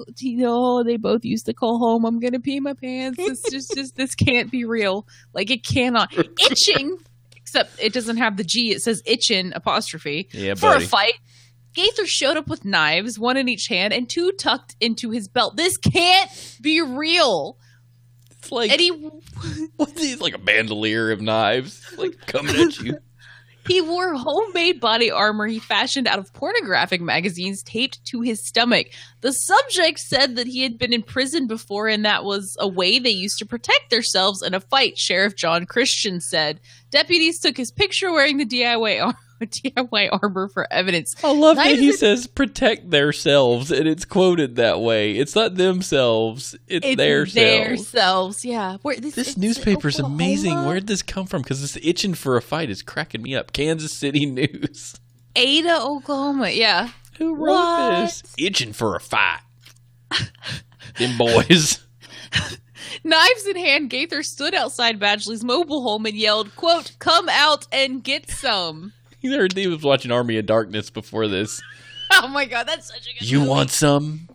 both used to call home. I'm gonna pee my pants. This can't be real. Like, it cannot. Itching, except it doesn't have the G. It says itching apostrophe. Yeah, for buddy. A fight. Gaither showed up with knives, one in each hand, and two tucked into his belt. This can't be real. It's like, it's like a bandolier of knives, like, coming at you. He wore homemade body armor he fashioned out of pornographic magazines taped to his stomach. The subject said that he had been in prison before, and that was a way they used to protect themselves in a fight, Sheriff John Christian said. Deputies took his picture wearing the DIY armor for evidence. I love that he says protect theirselves, and it's quoted that way. It's not themselves, it's theirselves. Yeah. This newspaper's amazing. Where did this come from? Because this itching for a fight is cracking me up. Kansas City News. Ada, Oklahoma. Yeah. Who wrote this? Itching for a fight. Them boys. Knives in hand, Gaither stood outside Badgley's mobile home and yelled, quote, "Come out and get some." You heard he was watching Army of Darkness before this. Oh my god, that's such a good You movie. want some?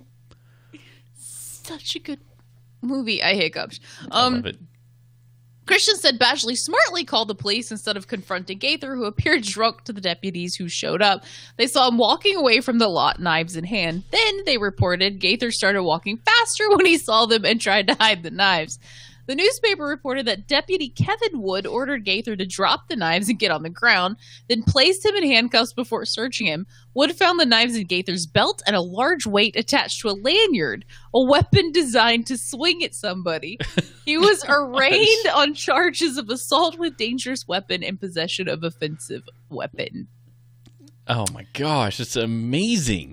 Such a good movie. I hiccuped. I love it. Christian said Badgley smartly called the police instead of confronting Gaither, who appeared drunk to the deputies who showed up. They saw him walking away from the lot, knives in hand. Then, they reported, Gaither started walking faster when he saw them and tried to hide the knives. The newspaper reported that Deputy Kevin Wood ordered Gaither to drop the knives and get on the ground, then placed him in handcuffs before searching him. Wood found the knives in Gaither's belt and a large weight attached to a lanyard, a weapon designed to swing at somebody. He was arraigned on charges of assault with dangerous weapon and possession of offensive weapon. Oh my gosh, it's amazing.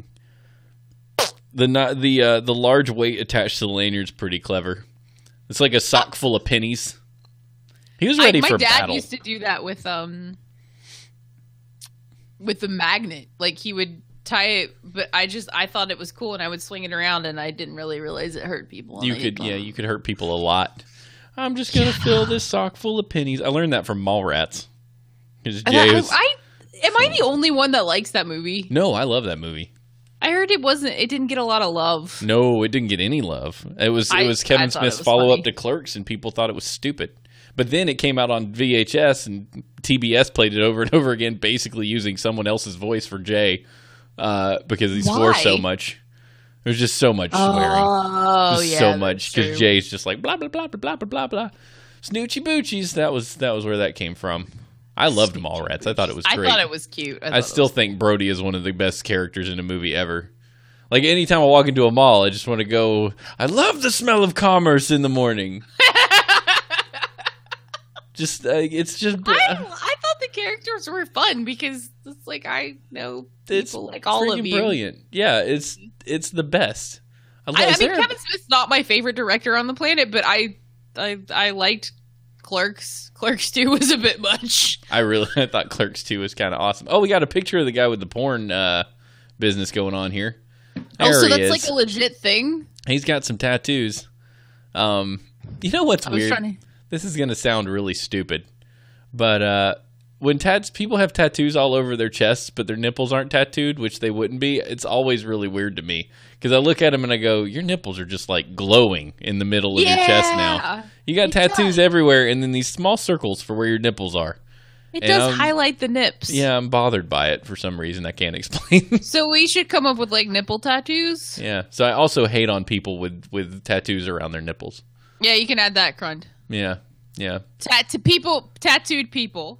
The large weight attached to the lanyard's pretty clever. It's like a sock full of pennies. He was ready for battle. My dad used to do that with the magnet. Like, he would tie it, but I thought it was cool, and I would swing it around, and I didn't really realize it hurt people. You could hurt people a lot. I'm just gonna fill this sock full of pennies. I learned that from Mallrats. Am I the only one that likes that movie? No, I love that movie. I heard it didn't get a lot of love. No, it didn't get any love. It was Kevin Smith's follow-up to Clerks, and people thought it was stupid. But then it came out on VHS, and TBS played it over and over again, basically using someone else's voice for Jay because he swore so much. There's just so much swearing. Oh, yeah. So much because Jay's just like blah blah blah blah blah blah blah. Snoochie boochies. That was where that came from. I loved Mallrats. I thought it was great. I thought it was cute. I still think Brody is one of the best characters in a movie ever. Like anytime I walk into a mall, I just want to go. I love the smell of commerce in the morning. It's just. I thought the characters were fun because it's like I know people like all of you. Brilliant. Yeah, it's the best. I mean, Kevin Smith's not my favorite director on the planet, but I liked Clerks. Clerks 2 was a bit much. I thought Clerks 2 was kind of awesome. Oh, we got a picture of the guy with the porn business going on here. So that's like a legit thing? He's got some tattoos. You know what's weird? This is going to sound really stupid, but when people have tattoos all over their chests, but their nipples aren't tattooed, which they wouldn't be, it's always really weird to me. Because I look at them and I go, your nipples are just like glowing in the middle of your chest now. You got tattoos everywhere, and then these small circles for where your nipples are. It does highlight the nips. Yeah, I'm bothered by it for some reason I can't explain. So we should come up with like nipple tattoos? Yeah. So I also hate on people with tattoos around their nipples. Yeah, you can add that, Crund. Yeah. Tattooed people.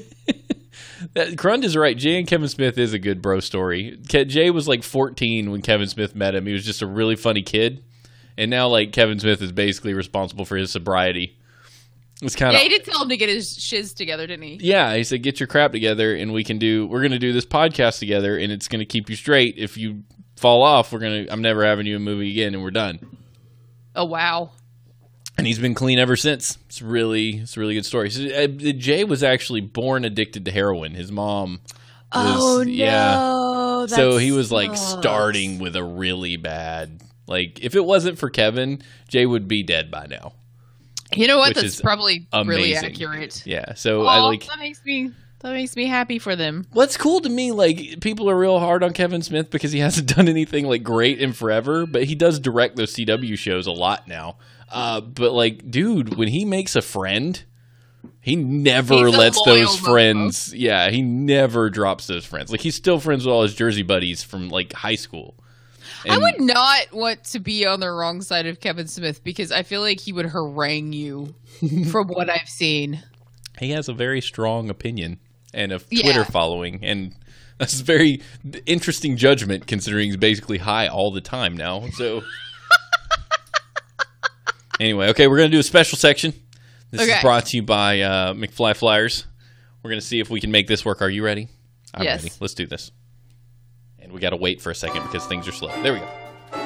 Crund is right. Jay and Kevin Smith is a good bro story. Jay was like 14 when Kevin Smith met him. He was just a really funny kid. And now like Kevin Smith is basically responsible for his sobriety. It's kind of, he did tell him to get his shiz together, didn't he? Yeah, he said, get your crap together and we're going to do this podcast together and it's going to keep you straight. If you fall off, I'm never having you a movie again and we're done. Oh, wow. And he's been clean ever since. It's a really good story. So, Jay was actually born addicted to heroin. His mom was, oh, no. Yeah. So he was like starting with a really bad, like if it wasn't for Kevin, Jay would be dead by now. You know what? That's probably amazing. Really accurate. Yeah. So that makes me happy for them. What's cool to me, like people are real hard on Kevin Smith because he hasn't done anything like great in forever, but he does direct those CW shows a lot now. But like, dude, when he makes a friend, he never lets those friends. Yeah, he never drops those friends. Like he's still friends with all his Jersey buddies from like high school. And I would not want to be on the wrong side of Kevin Smith because I feel like he would harangue you from what I've seen. He has a very strong opinion and a Twitter following, and that's a very interesting judgment considering he's basically high all the time now. So anyway, okay, we're going to do a special section. This is brought to you by McFly Flyers. We're going to see if we can make this work. Are you ready? I'm ready. Let's do this. And we got to wait for a second because things are slow. There we go.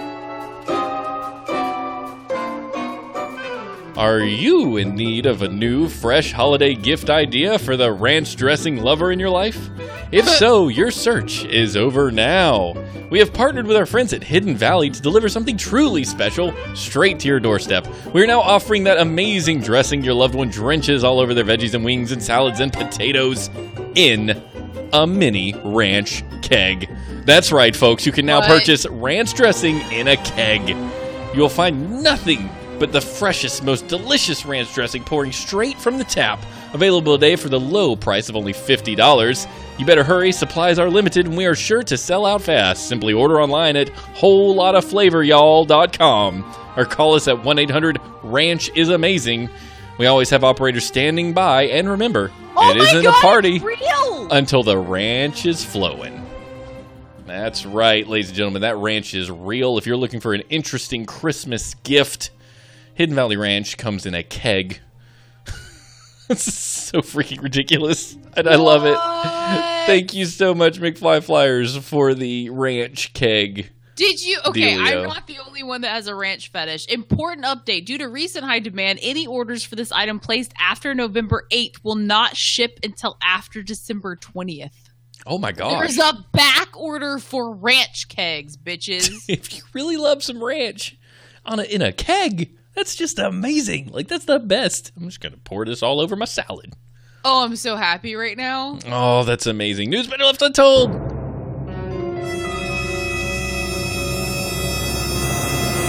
Are you in need of a new, fresh holiday gift idea for the ranch dressing lover in your life? If so, your search is over now. We have partnered with our friends at Hidden Valley to deliver something truly special straight to your doorstep. We are now offering that amazing dressing your loved one drenches all over their veggies and wings and salads and potatoes in a mini ranch keg. That's right, folks. You can now purchase ranch dressing in a keg. You will find nothing but the freshest, most delicious ranch dressing pouring straight from the tap. Available today for the low price of only $50. You better hurry. Supplies are limited, and we are sure to sell out fast. Simply order online at wholelotofflavoryall.com or call us at 1-800-RANCH-IS-AMAZING. We always have operators standing by, and remember, it isn't a party until the ranch is flowing. That's right, ladies and gentlemen. That ranch is real. If you're looking for an interesting Christmas gift, Hidden Valley Ranch comes in a keg. This is so freaking ridiculous, and I love it. Thank you so much, McFly Flyers, for the ranch keg. Did you? Okay, dealio. I'm not the only one that has a ranch fetish. Important update. Due to recent high demand, any orders for this item placed after November 8th will not ship until after December 20th. Oh my gosh. There's a back order for ranch kegs, bitches. If you really love some ranch in a keg, that's just amazing. Like, that's the best. I'm just going to pour this all over my salad. Oh, I'm so happy right now. Oh, that's amazing. News better left untold.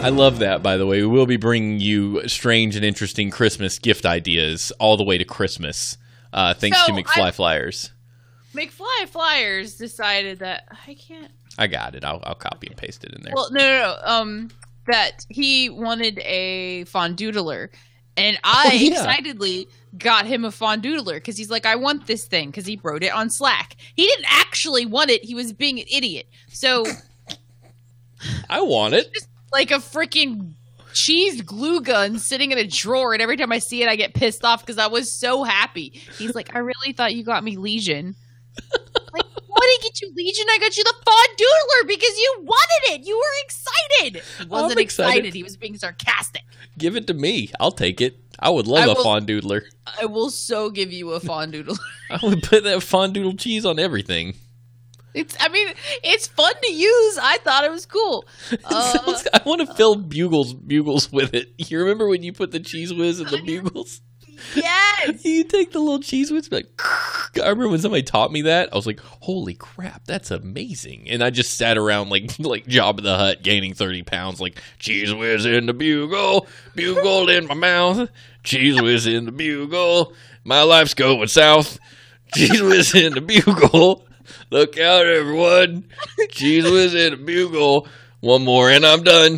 I love that, by the way. We will be bringing you strange and interesting Christmas gift ideas all the way to Christmas, thanks to McFly Flyers. McFly Flyers decided that I can't. I got it. I'll copy and paste it in there. Well, no. That he wanted a fondoodler, and I excitedly got him a fondoodler because he's like, I want this thing because he wrote it on Slack. He didn't actually want it. He was being an idiot. So I want it. Just like a freaking cheese glue gun sitting in a drawer, and every time I see it, I get pissed off because I was so happy. He's like, I really thought you got me Legion. Like, what did I get you, Legion? I got you the fondoodler because you wanted it. You were excited. He wasn't excited. He was being sarcastic. Give it to me. I'll take it. I would love a fondoodler. I will so give you a fondoodler. I would put that fondoodle cheese on everything. It's fun to use. I thought it was cool. I want to fill bugles with it. You remember when you put the Cheese Whiz in the bugles? Yes. You take the little Cheese Whiz, like, I remember when somebody taught me that, I was like, holy crap, that's amazing. And I just sat around like Jabba the Hutt gaining 30 pounds, like, Cheese Whiz in the bugle in my mouth, Cheese Whiz in the bugle, my life's going south, Cheese Whiz in the bugle, look out everyone, Cheese Whiz in the bugle, one more and I'm done.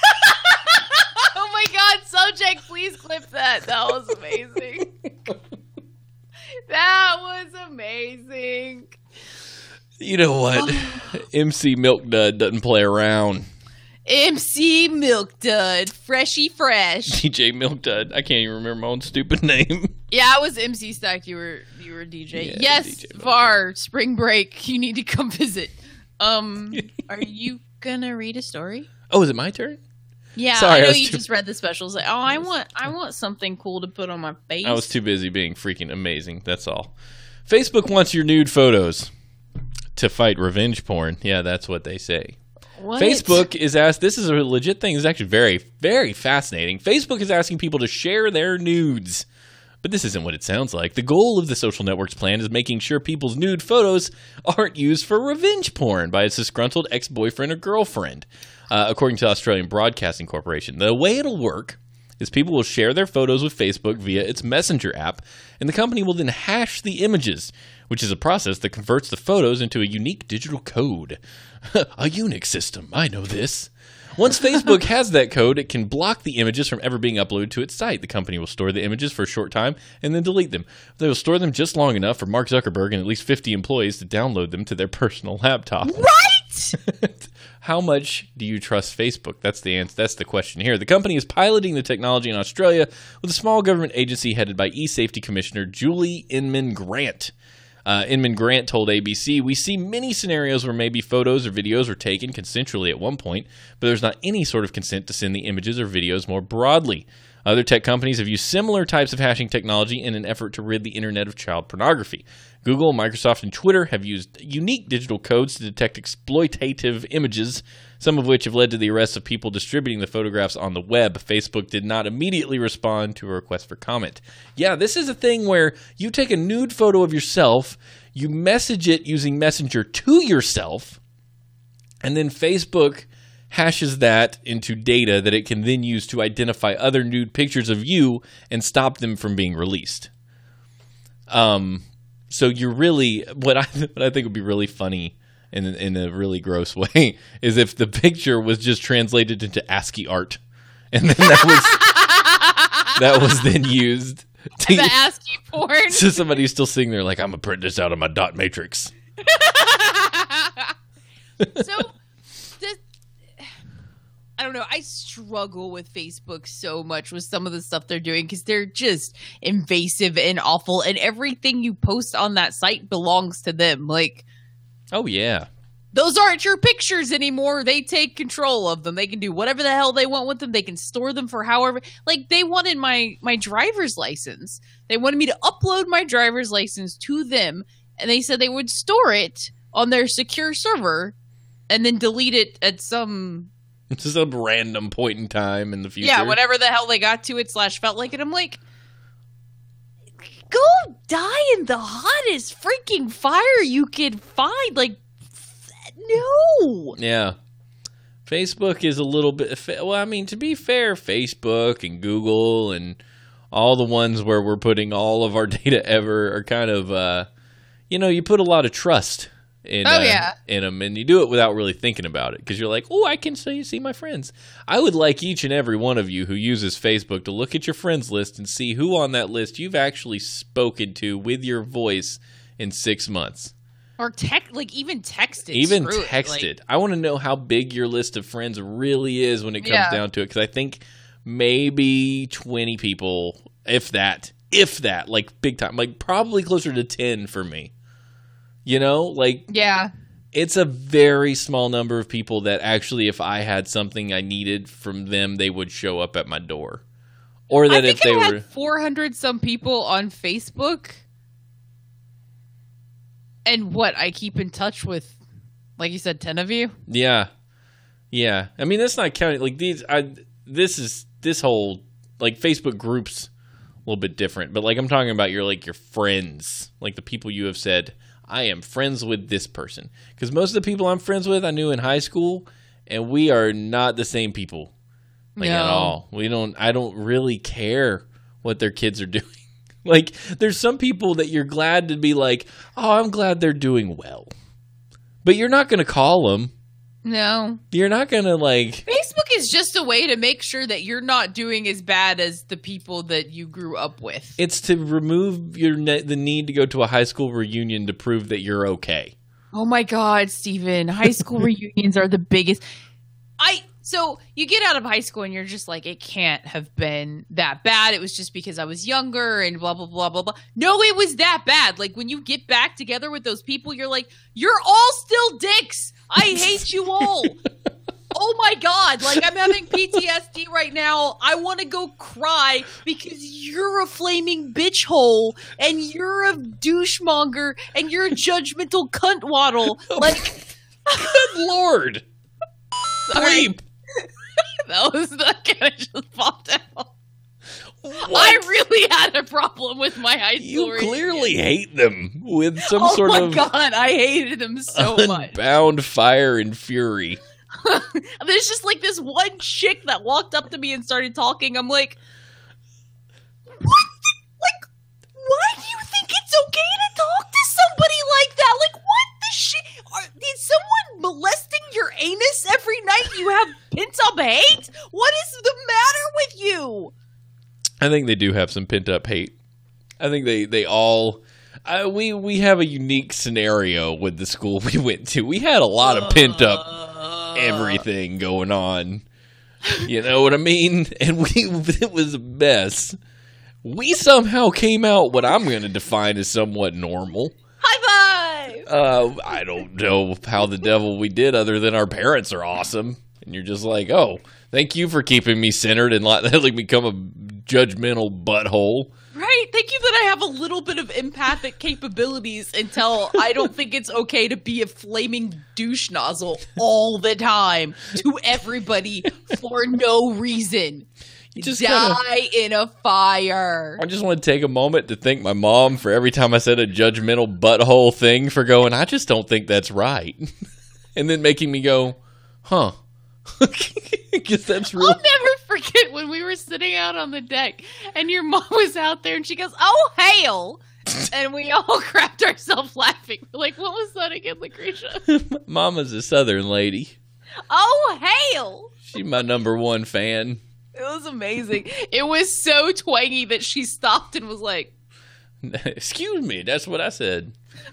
Oh my God, subject, please clip that. That was amazing. That was amazing. You know what? MC Milk Dud doesn't play around. MC Milk Dud, freshy fresh. DJ Milk Dud. I can't even remember my own stupid name. Yeah, I was MC Stack. You were DJ. Yeah, yes, DJ VAR, spring break. You need to come visit. Are you gonna read a story? Oh, is it my turn? Yeah, Sorry, I know you just read the specials. Like, I want something cool to put on my face. I was too busy being freaking amazing. That's all. Facebook wants your nude photos to fight revenge porn. Yeah, that's what they say. What? Facebook is asked. This is a legit thing. It's actually very, very fascinating. Facebook is asking people to share their nudes. But this isn't what it sounds like. The goal of the social network's plan is making sure people's nude photos aren't used for revenge porn by a disgruntled ex-boyfriend or girlfriend, according to the Australian Broadcasting Corporation. The way it'll work is people will share their photos with Facebook via its Messenger app, and the company will then hash the images, which is a process that converts the photos into a unique digital code. A Unix system. I know this. Once Facebook has that code, it can block the images from ever being uploaded to its site. The company will store the images for a short time and then delete them. They will store them just long enough for Mark Zuckerberg and at least 50 employees to download them to their personal laptop. Right? How much do you trust Facebook? That's the answer. That's the question here. The company is piloting the technology in Australia with a small government agency headed by eSafety Commissioner Julie Inman Grant. Inman Grant told ABC, "We see many scenarios where maybe photos or videos were taken consensually at one point, but there's not any sort of consent to send the images or videos more broadly. Other tech companies have used similar types of hashing technology in an effort to rid the internet of child pornography. Google, Microsoft, and Twitter have used unique digital codes to detect exploitative images, some of which have led to the arrests of people distributing the photographs on the web. Facebook did not immediately respond to a request for comment." Yeah, this is a thing where you take a nude photo of yourself, you message it using Messenger to yourself, and then Facebook hashes that into data that it can then use to identify other nude pictures of you and stop them from being released. So you're really what I think would be really funny in a really gross way is if the picture was just translated into ASCII art, and then that was then used to The ASCII porn. So somebody who's still sitting there like, I'm gonna print this out of my dot matrix. So, I don't know. I struggle with Facebook so much with some of the stuff they're doing because they're just invasive and awful, and everything you post on that site belongs to them. Like, oh yeah, those aren't your pictures anymore. They take control of them. They can do whatever the hell they want with them. They can store them for however. Like, they wanted my driver's license. They wanted me to upload my driver's license to them, and they said they would store it on their secure server and then delete it at some random point in time in the future. Yeah, whatever the hell they got to it / felt like it. I'm like, go die in the hottest freaking fire you can find. Like, no. Yeah. Facebook is a little bit, well, I mean, to be fair, Facebook and Google and all the ones where we're putting all of our data ever are kind of, you put a lot of trust in them, and you do it without really thinking about it because you're like, oh, I can see my friends. I would like each and every one of you who uses Facebook to look at your friends list and see who on that list you've actually spoken to with your voice in 6 months. Or even texted. Even texted. I want to know how big your list of friends really is when it comes down to it. Because I think maybe 20 people, if that, like big time. Like probably closer to 10 for me. Yeah. It's a very small number of people that actually, if I had something I needed from them, they would show up at my door. Or that if they had 400 some people on Facebook. And I keep in touch with, like you said, 10 of you? Yeah. Yeah. I mean, that's not counting. Like, this whole, like, Facebook groups a little bit different. But, like, I'm talking about your friends. Like, the people you have said, I am friends with this person. Because most of the people I'm friends with, I knew in high school. And we are not the same people. At all. I don't really care what their kids are doing. Like, there's some people that you're glad to be like, oh, I'm glad they're doing well. But you're not going to call them. No. You're not going to, Facebook is just a way to make sure that you're not doing as bad as the people that you grew up with. It's to remove the need to go to a high school reunion to prove that you're okay. Oh, my God, Steven. High school reunions are the biggest. So you get out of high school and you're just like, it can't have been that bad. It was just because I was younger and blah, blah, blah, blah, blah. No, it was that bad. Like when you get back together with those people, you're like, you're all still dicks. I hate you all. Oh my God. Like I'm having PTSD right now. I want to go cry because you're a flaming bitch hole and you're a douchemonger and you're a judgmental cunt waddle. Like, good Lord. Sleep. That was not gonna just popped out. What? I really had a problem with my high school. You clearly hate them with some sort of. Oh my God, I hated them so much. Unbound fire and fury. There's just like this one chick that walked up to me and started talking. I'm like, what? Like, why do you think it's okay to talk to somebody like that? Like, what the shit? Is someone molesting your anus every night? You have pent-up hate? What is the matter with you? I think they do have some pent-up hate. I think they all... we have a unique scenario with the school we went to. We had a lot of pent-up everything going on. You know what I mean? And it was a mess. We somehow came out what I'm going to define as somewhat normal. High five! I don't know how the devil we did other than our parents are awesome. And you're just like, oh, thank you for keeping me centered and letting me become a judgmental butthole. Right. Thank you that I have a little bit of empathic capabilities until I don't think it's okay to be a flaming douche nozzle all the time to everybody for no reason. You just die in a fire. I just want to take a moment to thank my mom for every time I said a judgmental butthole thing for going, I just don't think that's right. And then making me go, huh. Because that's real. I'll never forget when we were sitting out on the deck and your mom was out there and she goes, oh, hail. And we all crapped ourselves laughing. We're like, what was that again, Lucretia? Mama's a Southern lady. Oh, hail. She's my number one fan. It was amazing. It was so twangy that she stopped and was like, excuse me, that's what I said.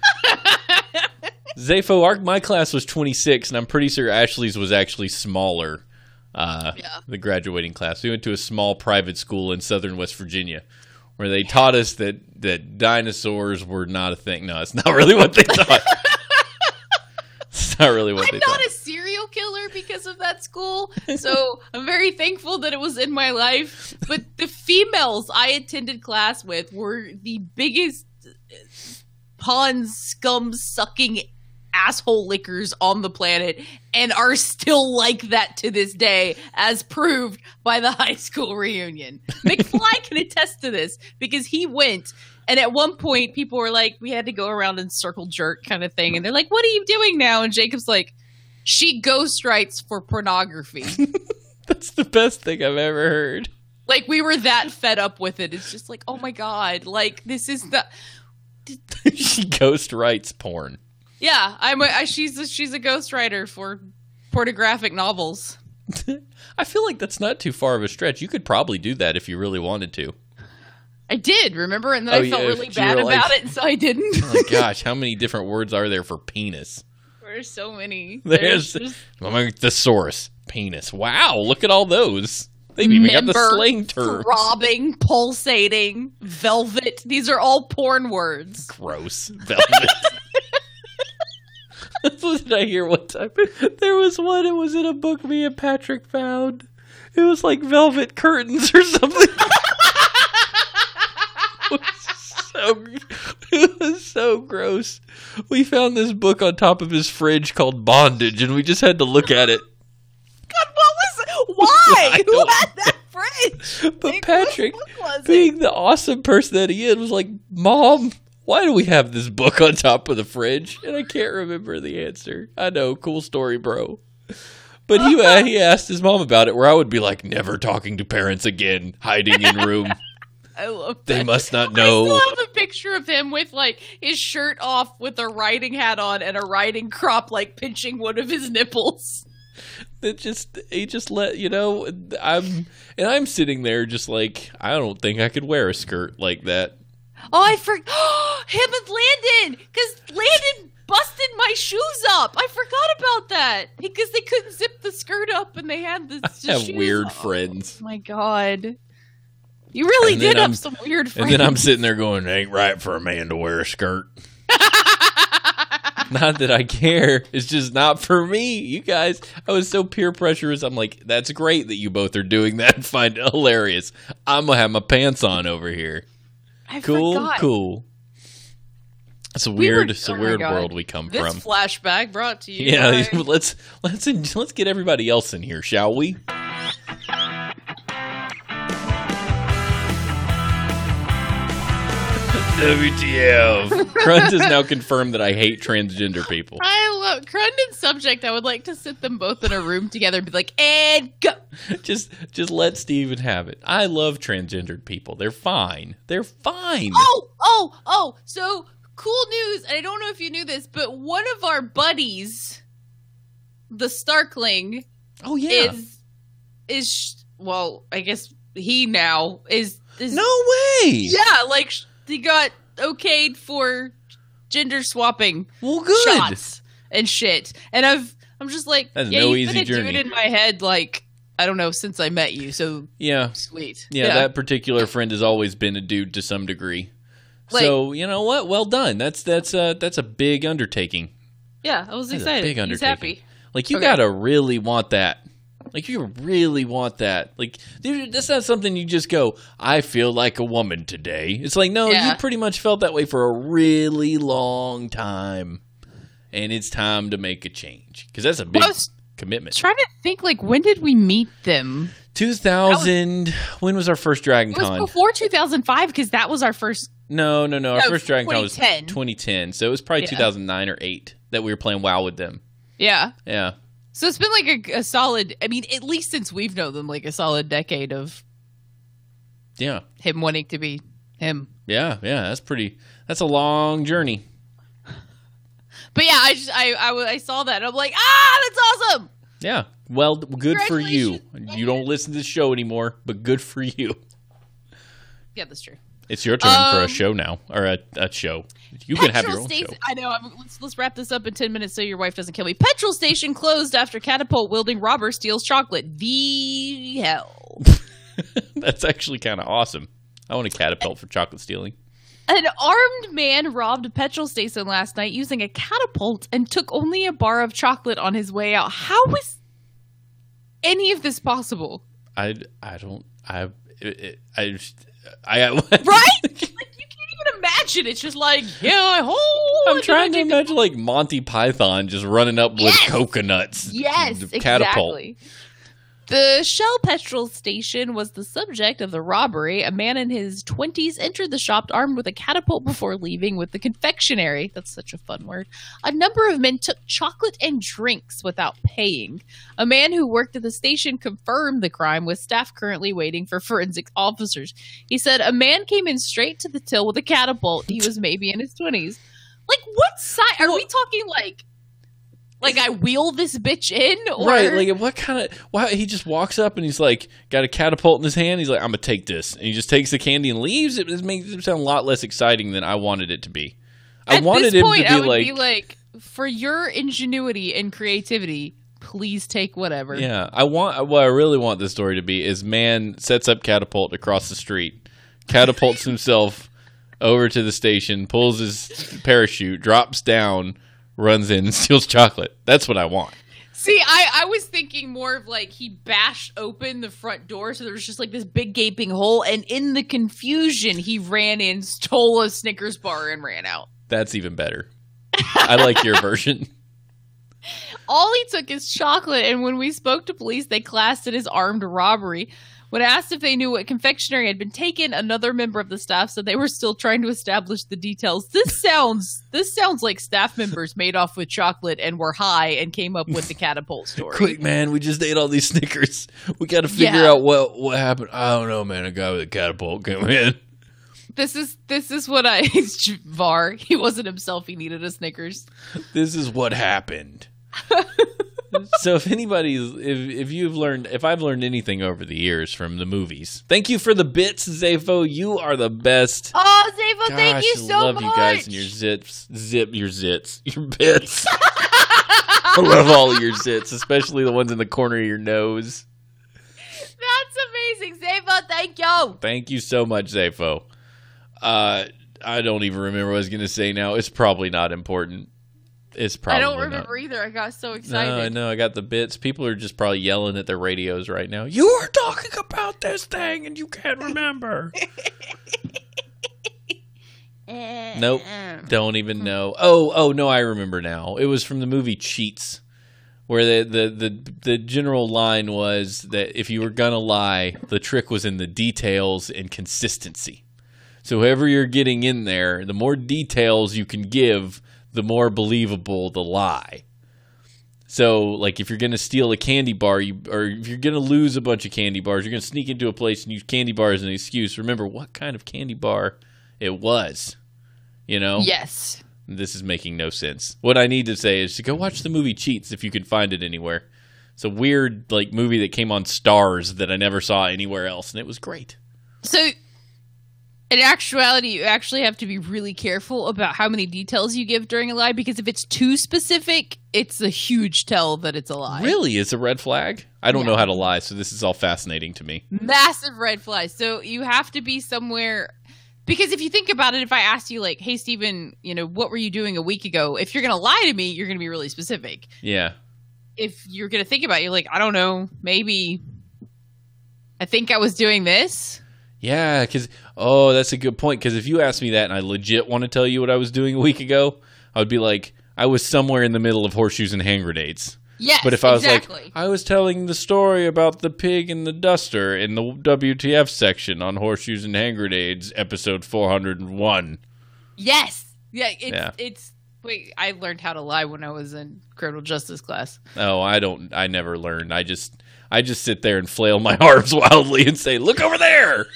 Zafo, my class was 26, and I'm pretty sure Ashley's was actually smaller, the graduating class. We went to a small private school in southern West Virginia where they taught us that dinosaurs were not a thing. No, it's not really what they taught. It's not really what they thought. I'm not a serial killer because of that school, so I'm very thankful that it was in my life. But the females I attended class with were the biggest pond scum sucking asshole lickers on the planet and are still like that to this day, as proved by the high school reunion. McFly can attest to this because he went. And at one point, people were like, we had to go around and circle jerk kind of thing. And they're like, what are you doing now? And Jacob's like, She ghostwrites for pornography. That's the best thing I've ever heard. Like, we were that fed up with it. It's just like, oh my God, like, this is the... She ghost writes porn. Yeah, she's a ghostwriter for pornographic novels. I feel like that's not too far of a stretch. You could probably do that if you really wanted to. I did, remember? And then I felt really bad about it, so I didn't. Oh my gosh, how many different words are there for penis? There's so many. There's thesaurus, penis. Wow, look at all those. They've even got the slang term. Throbbing, pulsating, velvet. These are all porn words. Gross. Velvet. What did I hear one time? There was one, it was in a book me and Patrick found. It was like velvet curtains or something. It was so gross. We found this book on top of his fridge called Bondage, and we just had to look at it. God, what was it? Why? Who had that fridge? But like, Patrick, being the awesome person that he is, was like, Mom, why do we have this book on top of the fridge? And I can't remember the answer. I know, cool story, bro. But he asked his mom about it, where I would be like, never talking to parents again, hiding in room. I love that. They must not know. I still have a picture of him with, like, his shirt off with a riding hat on and a riding crop, like, pinching one of his nipples. He just let, I'm sitting there just like, I don't think I could wear a skirt like that. Oh, I forgot. Him and Landon, because Landon busted my shoes up. I forgot about that because they couldn't zip the skirt up and they had the shoes weird friends. Oh my God. You really did have some weird friends. And then I'm sitting there going, it ain't right for a man to wear a skirt. Not that I care. It's just not for me. You guys, I was so peer pressurous. I'm like, that's great that you both are doing that and find it hilarious. I'm going to have my pants on over here. I forgot. Cool. It's a weird world we come this from. This flashback brought to you. Yeah, let's get everybody else in here, shall we? WTF. Crunch has now confirmed that I hate transgender people. I love Crundon's subject. I would like to sit them both in a room together and be like, and go. Just let Steven have it. I love transgendered people. They're fine. They're fine. Oh. So, cool news. And I don't know if you knew this, but one of our buddies, the Starkling, is well, I guess he now is no way. Yeah, like he got okayed for gender swapping. Well, good. Shots and shit. And I'm just like, that's no you've easy been a journey. dude in my head, like, I don't know, since I met you. So yeah, sweet. Yeah, that particular friend has always been a dude to some degree. Like, so you know what? Well done. That's a big undertaking. Yeah, I was excited. Big undertaking. He's happy. Like you gotta really want that. Like, you really want that. Like, dude, that's not something you just go, I feel like a woman today. It's like, no, you pretty much felt that way for a really long time. And it's time to make a change. Because that's a big commitment. Trying to think, like, when did we meet them? 2000. When was our first Dragon Con? It was before 2005, because that was our first. No. Our first Dragon Con was 2010. So it was probably 2009 or 8 that we were playing WoW with them. Yeah. Yeah. So it's been like a solid, I mean, at least since we've known them, like a solid decade of him wanting to be him. Yeah, that's a long journey. But yeah, I saw that and I'm like, that's awesome. Yeah, well, good for you. You don't listen to the show anymore, but good for you. Yeah, that's true. It's your turn for a show now, or a show. You can have your own show. I know. Let's wrap this up in 10 minutes so your wife doesn't kill me. Petrol station closed after catapult-wielding robber steals chocolate. The hell. That's actually kind of awesome. I want a catapult for chocolate stealing. An armed man robbed a petrol station last night using a catapult and took only a bar of chocolate on his way out. How is any of this possible? Right? Like, you can't even imagine. It's just like, I'm trying to imagine like Monty Python just running up with coconuts. Yes, catapult. Exactly. The Shell petrol station was the subject of the robbery. A man in his 20s entered the shop armed with a catapult before leaving with the confectionery. That's such a fun word. A number of men took chocolate and drinks without paying. A man who worked at the station confirmed the crime, with staff currently waiting for forensic officers. He said a man came in straight to the till with a catapult. He was maybe in his 20s. Like, what side? Are we talking like I wheel this bitch in? Or? Right, like what kind of... Wow, he just walks up and he's like, got a catapult in his hand. He's like, I'm going to take this. And he just takes the candy and leaves. It makes it sound a lot less exciting than I wanted it to be. I wanted him to be like, for your ingenuity and creativity, please take whatever. Yeah, what I really want this story to be is man sets up catapult across the street, catapults himself over to the station, pulls his parachute, drops down, runs in and steals chocolate. That's what I want. See, I was thinking more of like he bashed open the front door, so there was just like this big gaping hole, and in the confusion, he ran in, stole a Snickers bar, and ran out. That's even better. I like your version. All he took is chocolate, and when we spoke to police, they classed it as armed robbery. When asked if they knew what confectionery had been taken, another member of the staff said they were still trying to establish the details. This sounds like staff members made off with chocolate and were high and came up with the catapult story. Quick, man, we just ate all these Snickers. We got to figure out what happened. I don't know, man. A guy with a catapult came in. This is what Var. He wasn't himself. He needed a Snickers. This is what happened. So if I've learned anything over the years from the movies, thank you for the bits, Zafo. You are the best. Oh, Zafo, thank you so much. I love you guys and your your bits. I love all of your zits, especially the ones in the corner of your nose. That's amazing, Zafo. Thank you. Thank you so much, Zafo. I don't even remember what I was going to say now. It's probably not important. It's probably I don't remember either. I got so excited. No, I know. I got the bits. People are just probably yelling at their radios right now. You were talking about this thing and you can't remember. Nope. Don't even know. Oh, no, I remember now. It was from the movie Cheats, where the general line was that if you were going to lie, the trick was in the details and consistency. So whoever you're getting in there, the more details you can give, the more believable the lie. So, like, if you're going to steal a candy bar, or if you're going to lose a bunch of candy bars, you're going to sneak into a place and use candy bar as an excuse. Remember what kind of candy bar it was, you know? Yes. This is making no sense. What I need to say is to go watch the movie Cheats if you can find it anywhere. It's a weird, like, movie that came on Stars that I never saw anywhere else, and it was great. So... in actuality, you actually have to be really careful about how many details you give during a lie, because if it's too specific, it's a huge tell that it's a lie. Really? It's a red flag? I don't know how to lie, so this is all fascinating to me. Massive red flag. So you have to be somewhere... because if you think about it, if I asked you, like, hey, Steven, what were you doing a week ago? If you're going to lie to me, you're going to be really specific. Yeah. If you're going to think about it, you're like, I don't know, maybe I think I was doing this. Yeah, because, that's a good point. Because if you asked me that and I legit want to tell you what I was doing a week ago, I would be like, I was somewhere in the middle of horseshoes and hand grenades. Yes, but if I was like, I was telling the story about the pig and the duster in the WTF section on horseshoes and hand grenades, episode 401. Yes. Yeah, it's wait, I learned how to lie when I was in criminal justice class. Oh, I never learned. I just sit there and flail my arms wildly and say, look over there.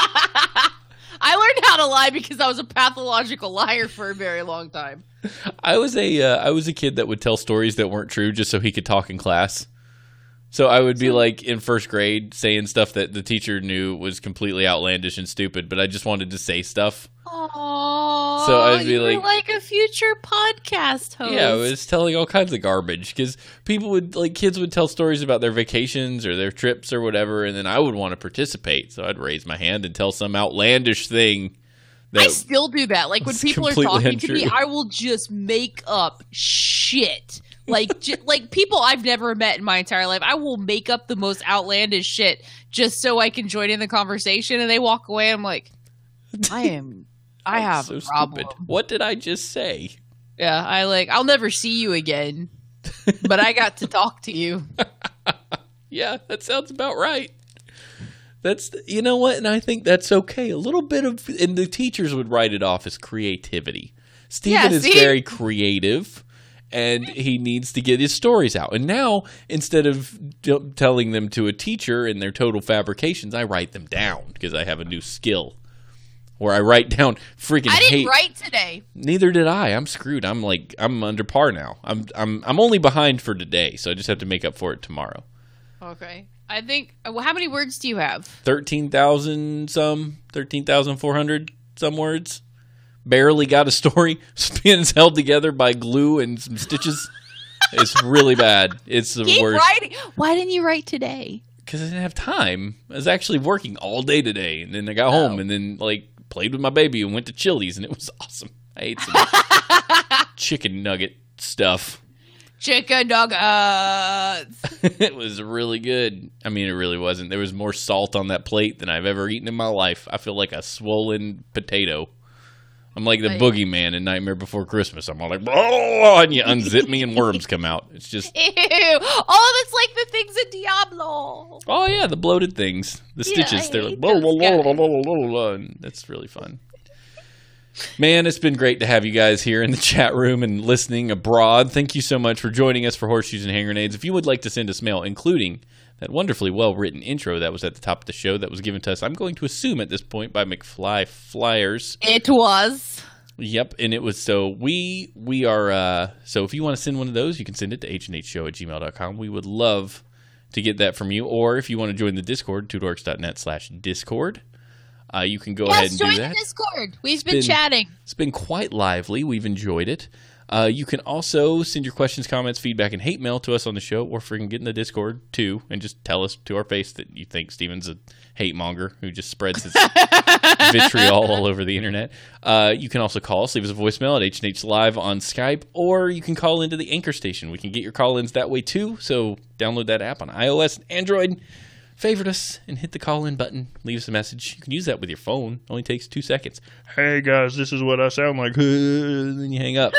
I learned how to lie because I was a pathological liar for a very long time. I was a kid that would tell stories that weren't true just so he could talk in class. So I would be like in first grade saying stuff that the teacher knew was completely outlandish and stupid, but I just wanted to say stuff. Aww, so I'd be like a future podcast host. Yeah, I was telling all kinds of garbage because kids would tell stories about their vacations or their trips or whatever, and then I would want to participate. So I'd raise my hand and tell some outlandish thing. I still do that. Like when people are talking to me, I will just make up shit. Like people I've never met in my entire life, I will make up the most outlandish shit just so I can join in the conversation. And they walk away. I'm like, I have so a problem. Stupid. What did I just say? Yeah, I'll never see you again, but I got to talk to you. Yeah, that sounds about right. That's, you know what? And I think that's okay. A little bit of, and the teachers would write it off as creativity. Steven is very creative, and he needs to get his stories out. And now, instead of telling them to a teacher and their total fabrications, I write them down because I have a new skill where I write down freaking hate. I didn't write today. Neither did I. I'm screwed. I'm under par now. I'm only behind for today, so I just have to make up for it tomorrow. Okay. I think, how many words do you have? 13,400 some words. Barely got a story. Spins held together by glue and some stitches. It's really bad. It's the worst. Writing. Why didn't you write today? Because I didn't have time. I was actually working all day today, and then I got home and then played with my baby and went to Chili's, and it was awesome. I ate some chicken nugget stuff. Chicken nuggets. It was really good. I mean, it really wasn't. There was more salt on that plate than I've ever eaten in my life. I feel like a swollen potato. I'm like the boogeyman in Nightmare Before Christmas. I'm all like, oh, and you unzip me and worms come out. It's just... Ew. Oh, that's like the things in Diablo. Oh, yeah, the bloated things. The stitches. They're like, and that's really fun. Man, it's been great to have you guys here in the chat room and listening abroad. Thank you so much for joining us for Horseshoes and Hand Grenades. If you would like to send us mail, including that wonderfully well-written intro that was at the top of the show that was given to us, I'm going to assume at this point by McFly Flyers. It was. Yep, and it was, so we are, so if you want to send one of those, you can send it to hnhshow@gmail.com. We would love to get that from you, or if you want to join the Discord, twodorks.net/Discord. You can go ahead and do that. Join the Discord. We've been chatting. It's been quite lively. We've enjoyed it. You can also send your questions, comments, feedback, and hate mail to us on the show, or freaking get in the Discord, too, and just tell us to our face that you think Steven's a hate monger who just spreads his vitriol all over the internet. You can also call us, leave us a voicemail at HNH Live on Skype, or you can call into the Anchor Station. We can get your call-ins that way, too, so download that app on iOS and Android. Favorite us and hit the call-in button. Leave us a message. You can use that with your phone. It only takes 2 seconds. Hey, guys, this is what I sound like. And then you hang up.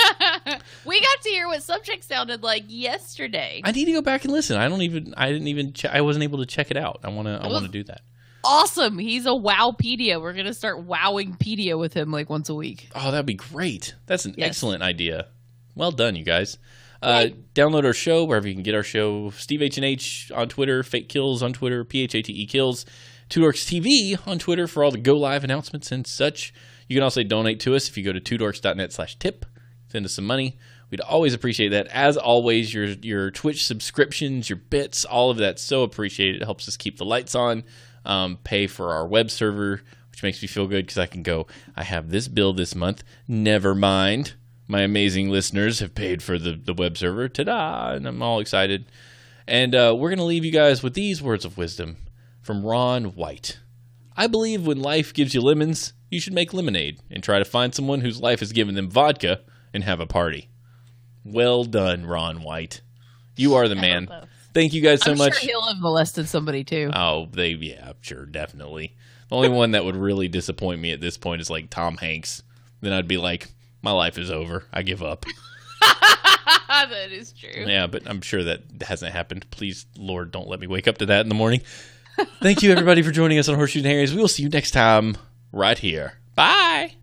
We got to hear what Subject sounded like yesterday. I need to go back and listen. I wasn't able to check it out. I want to do that. Awesome. He's a Wowpedia. We're going to start wowingpedia with him once a week. Oh, that'd be great. That's an excellent idea. Well done, you guys. Download our show wherever you can get our show. Steve H&H on Twitter, Fake Kills on Twitter, PHATE Kills, Two Dorks TV on Twitter for all the go live announcements and such. You can also donate to us if you go to twodorks.net/tip. Send us some money. We'd always appreciate that. As always, your Twitch subscriptions, your bits, all of that, so appreciated. It helps us keep the lights on, pay for our web server, which makes me feel good because I can go, I have this bill this month. Never mind. My amazing listeners have paid for the web server. Ta-da! And I'm all excited. And we're going to leave you guys with these words of wisdom from Ron White. I believe when life gives you lemons, you should make lemonade and try to find someone whose life has given them vodka and have a party. Well done, Ron White. You are the man. Thank you guys so much. I'm sure he'll have molested somebody, too. Oh, yeah, sure, definitely. The only one that would really disappoint me at this point is like Tom Hanks. Then I'd be like, my life is over. I give up. That is true. Yeah, but I'm sure that hasn't happened. Please, Lord, don't let me wake up to that in the morning. Thank you, everybody, for joining us on Horseshoes and Hand Grenades. We will see you next time right here. Bye.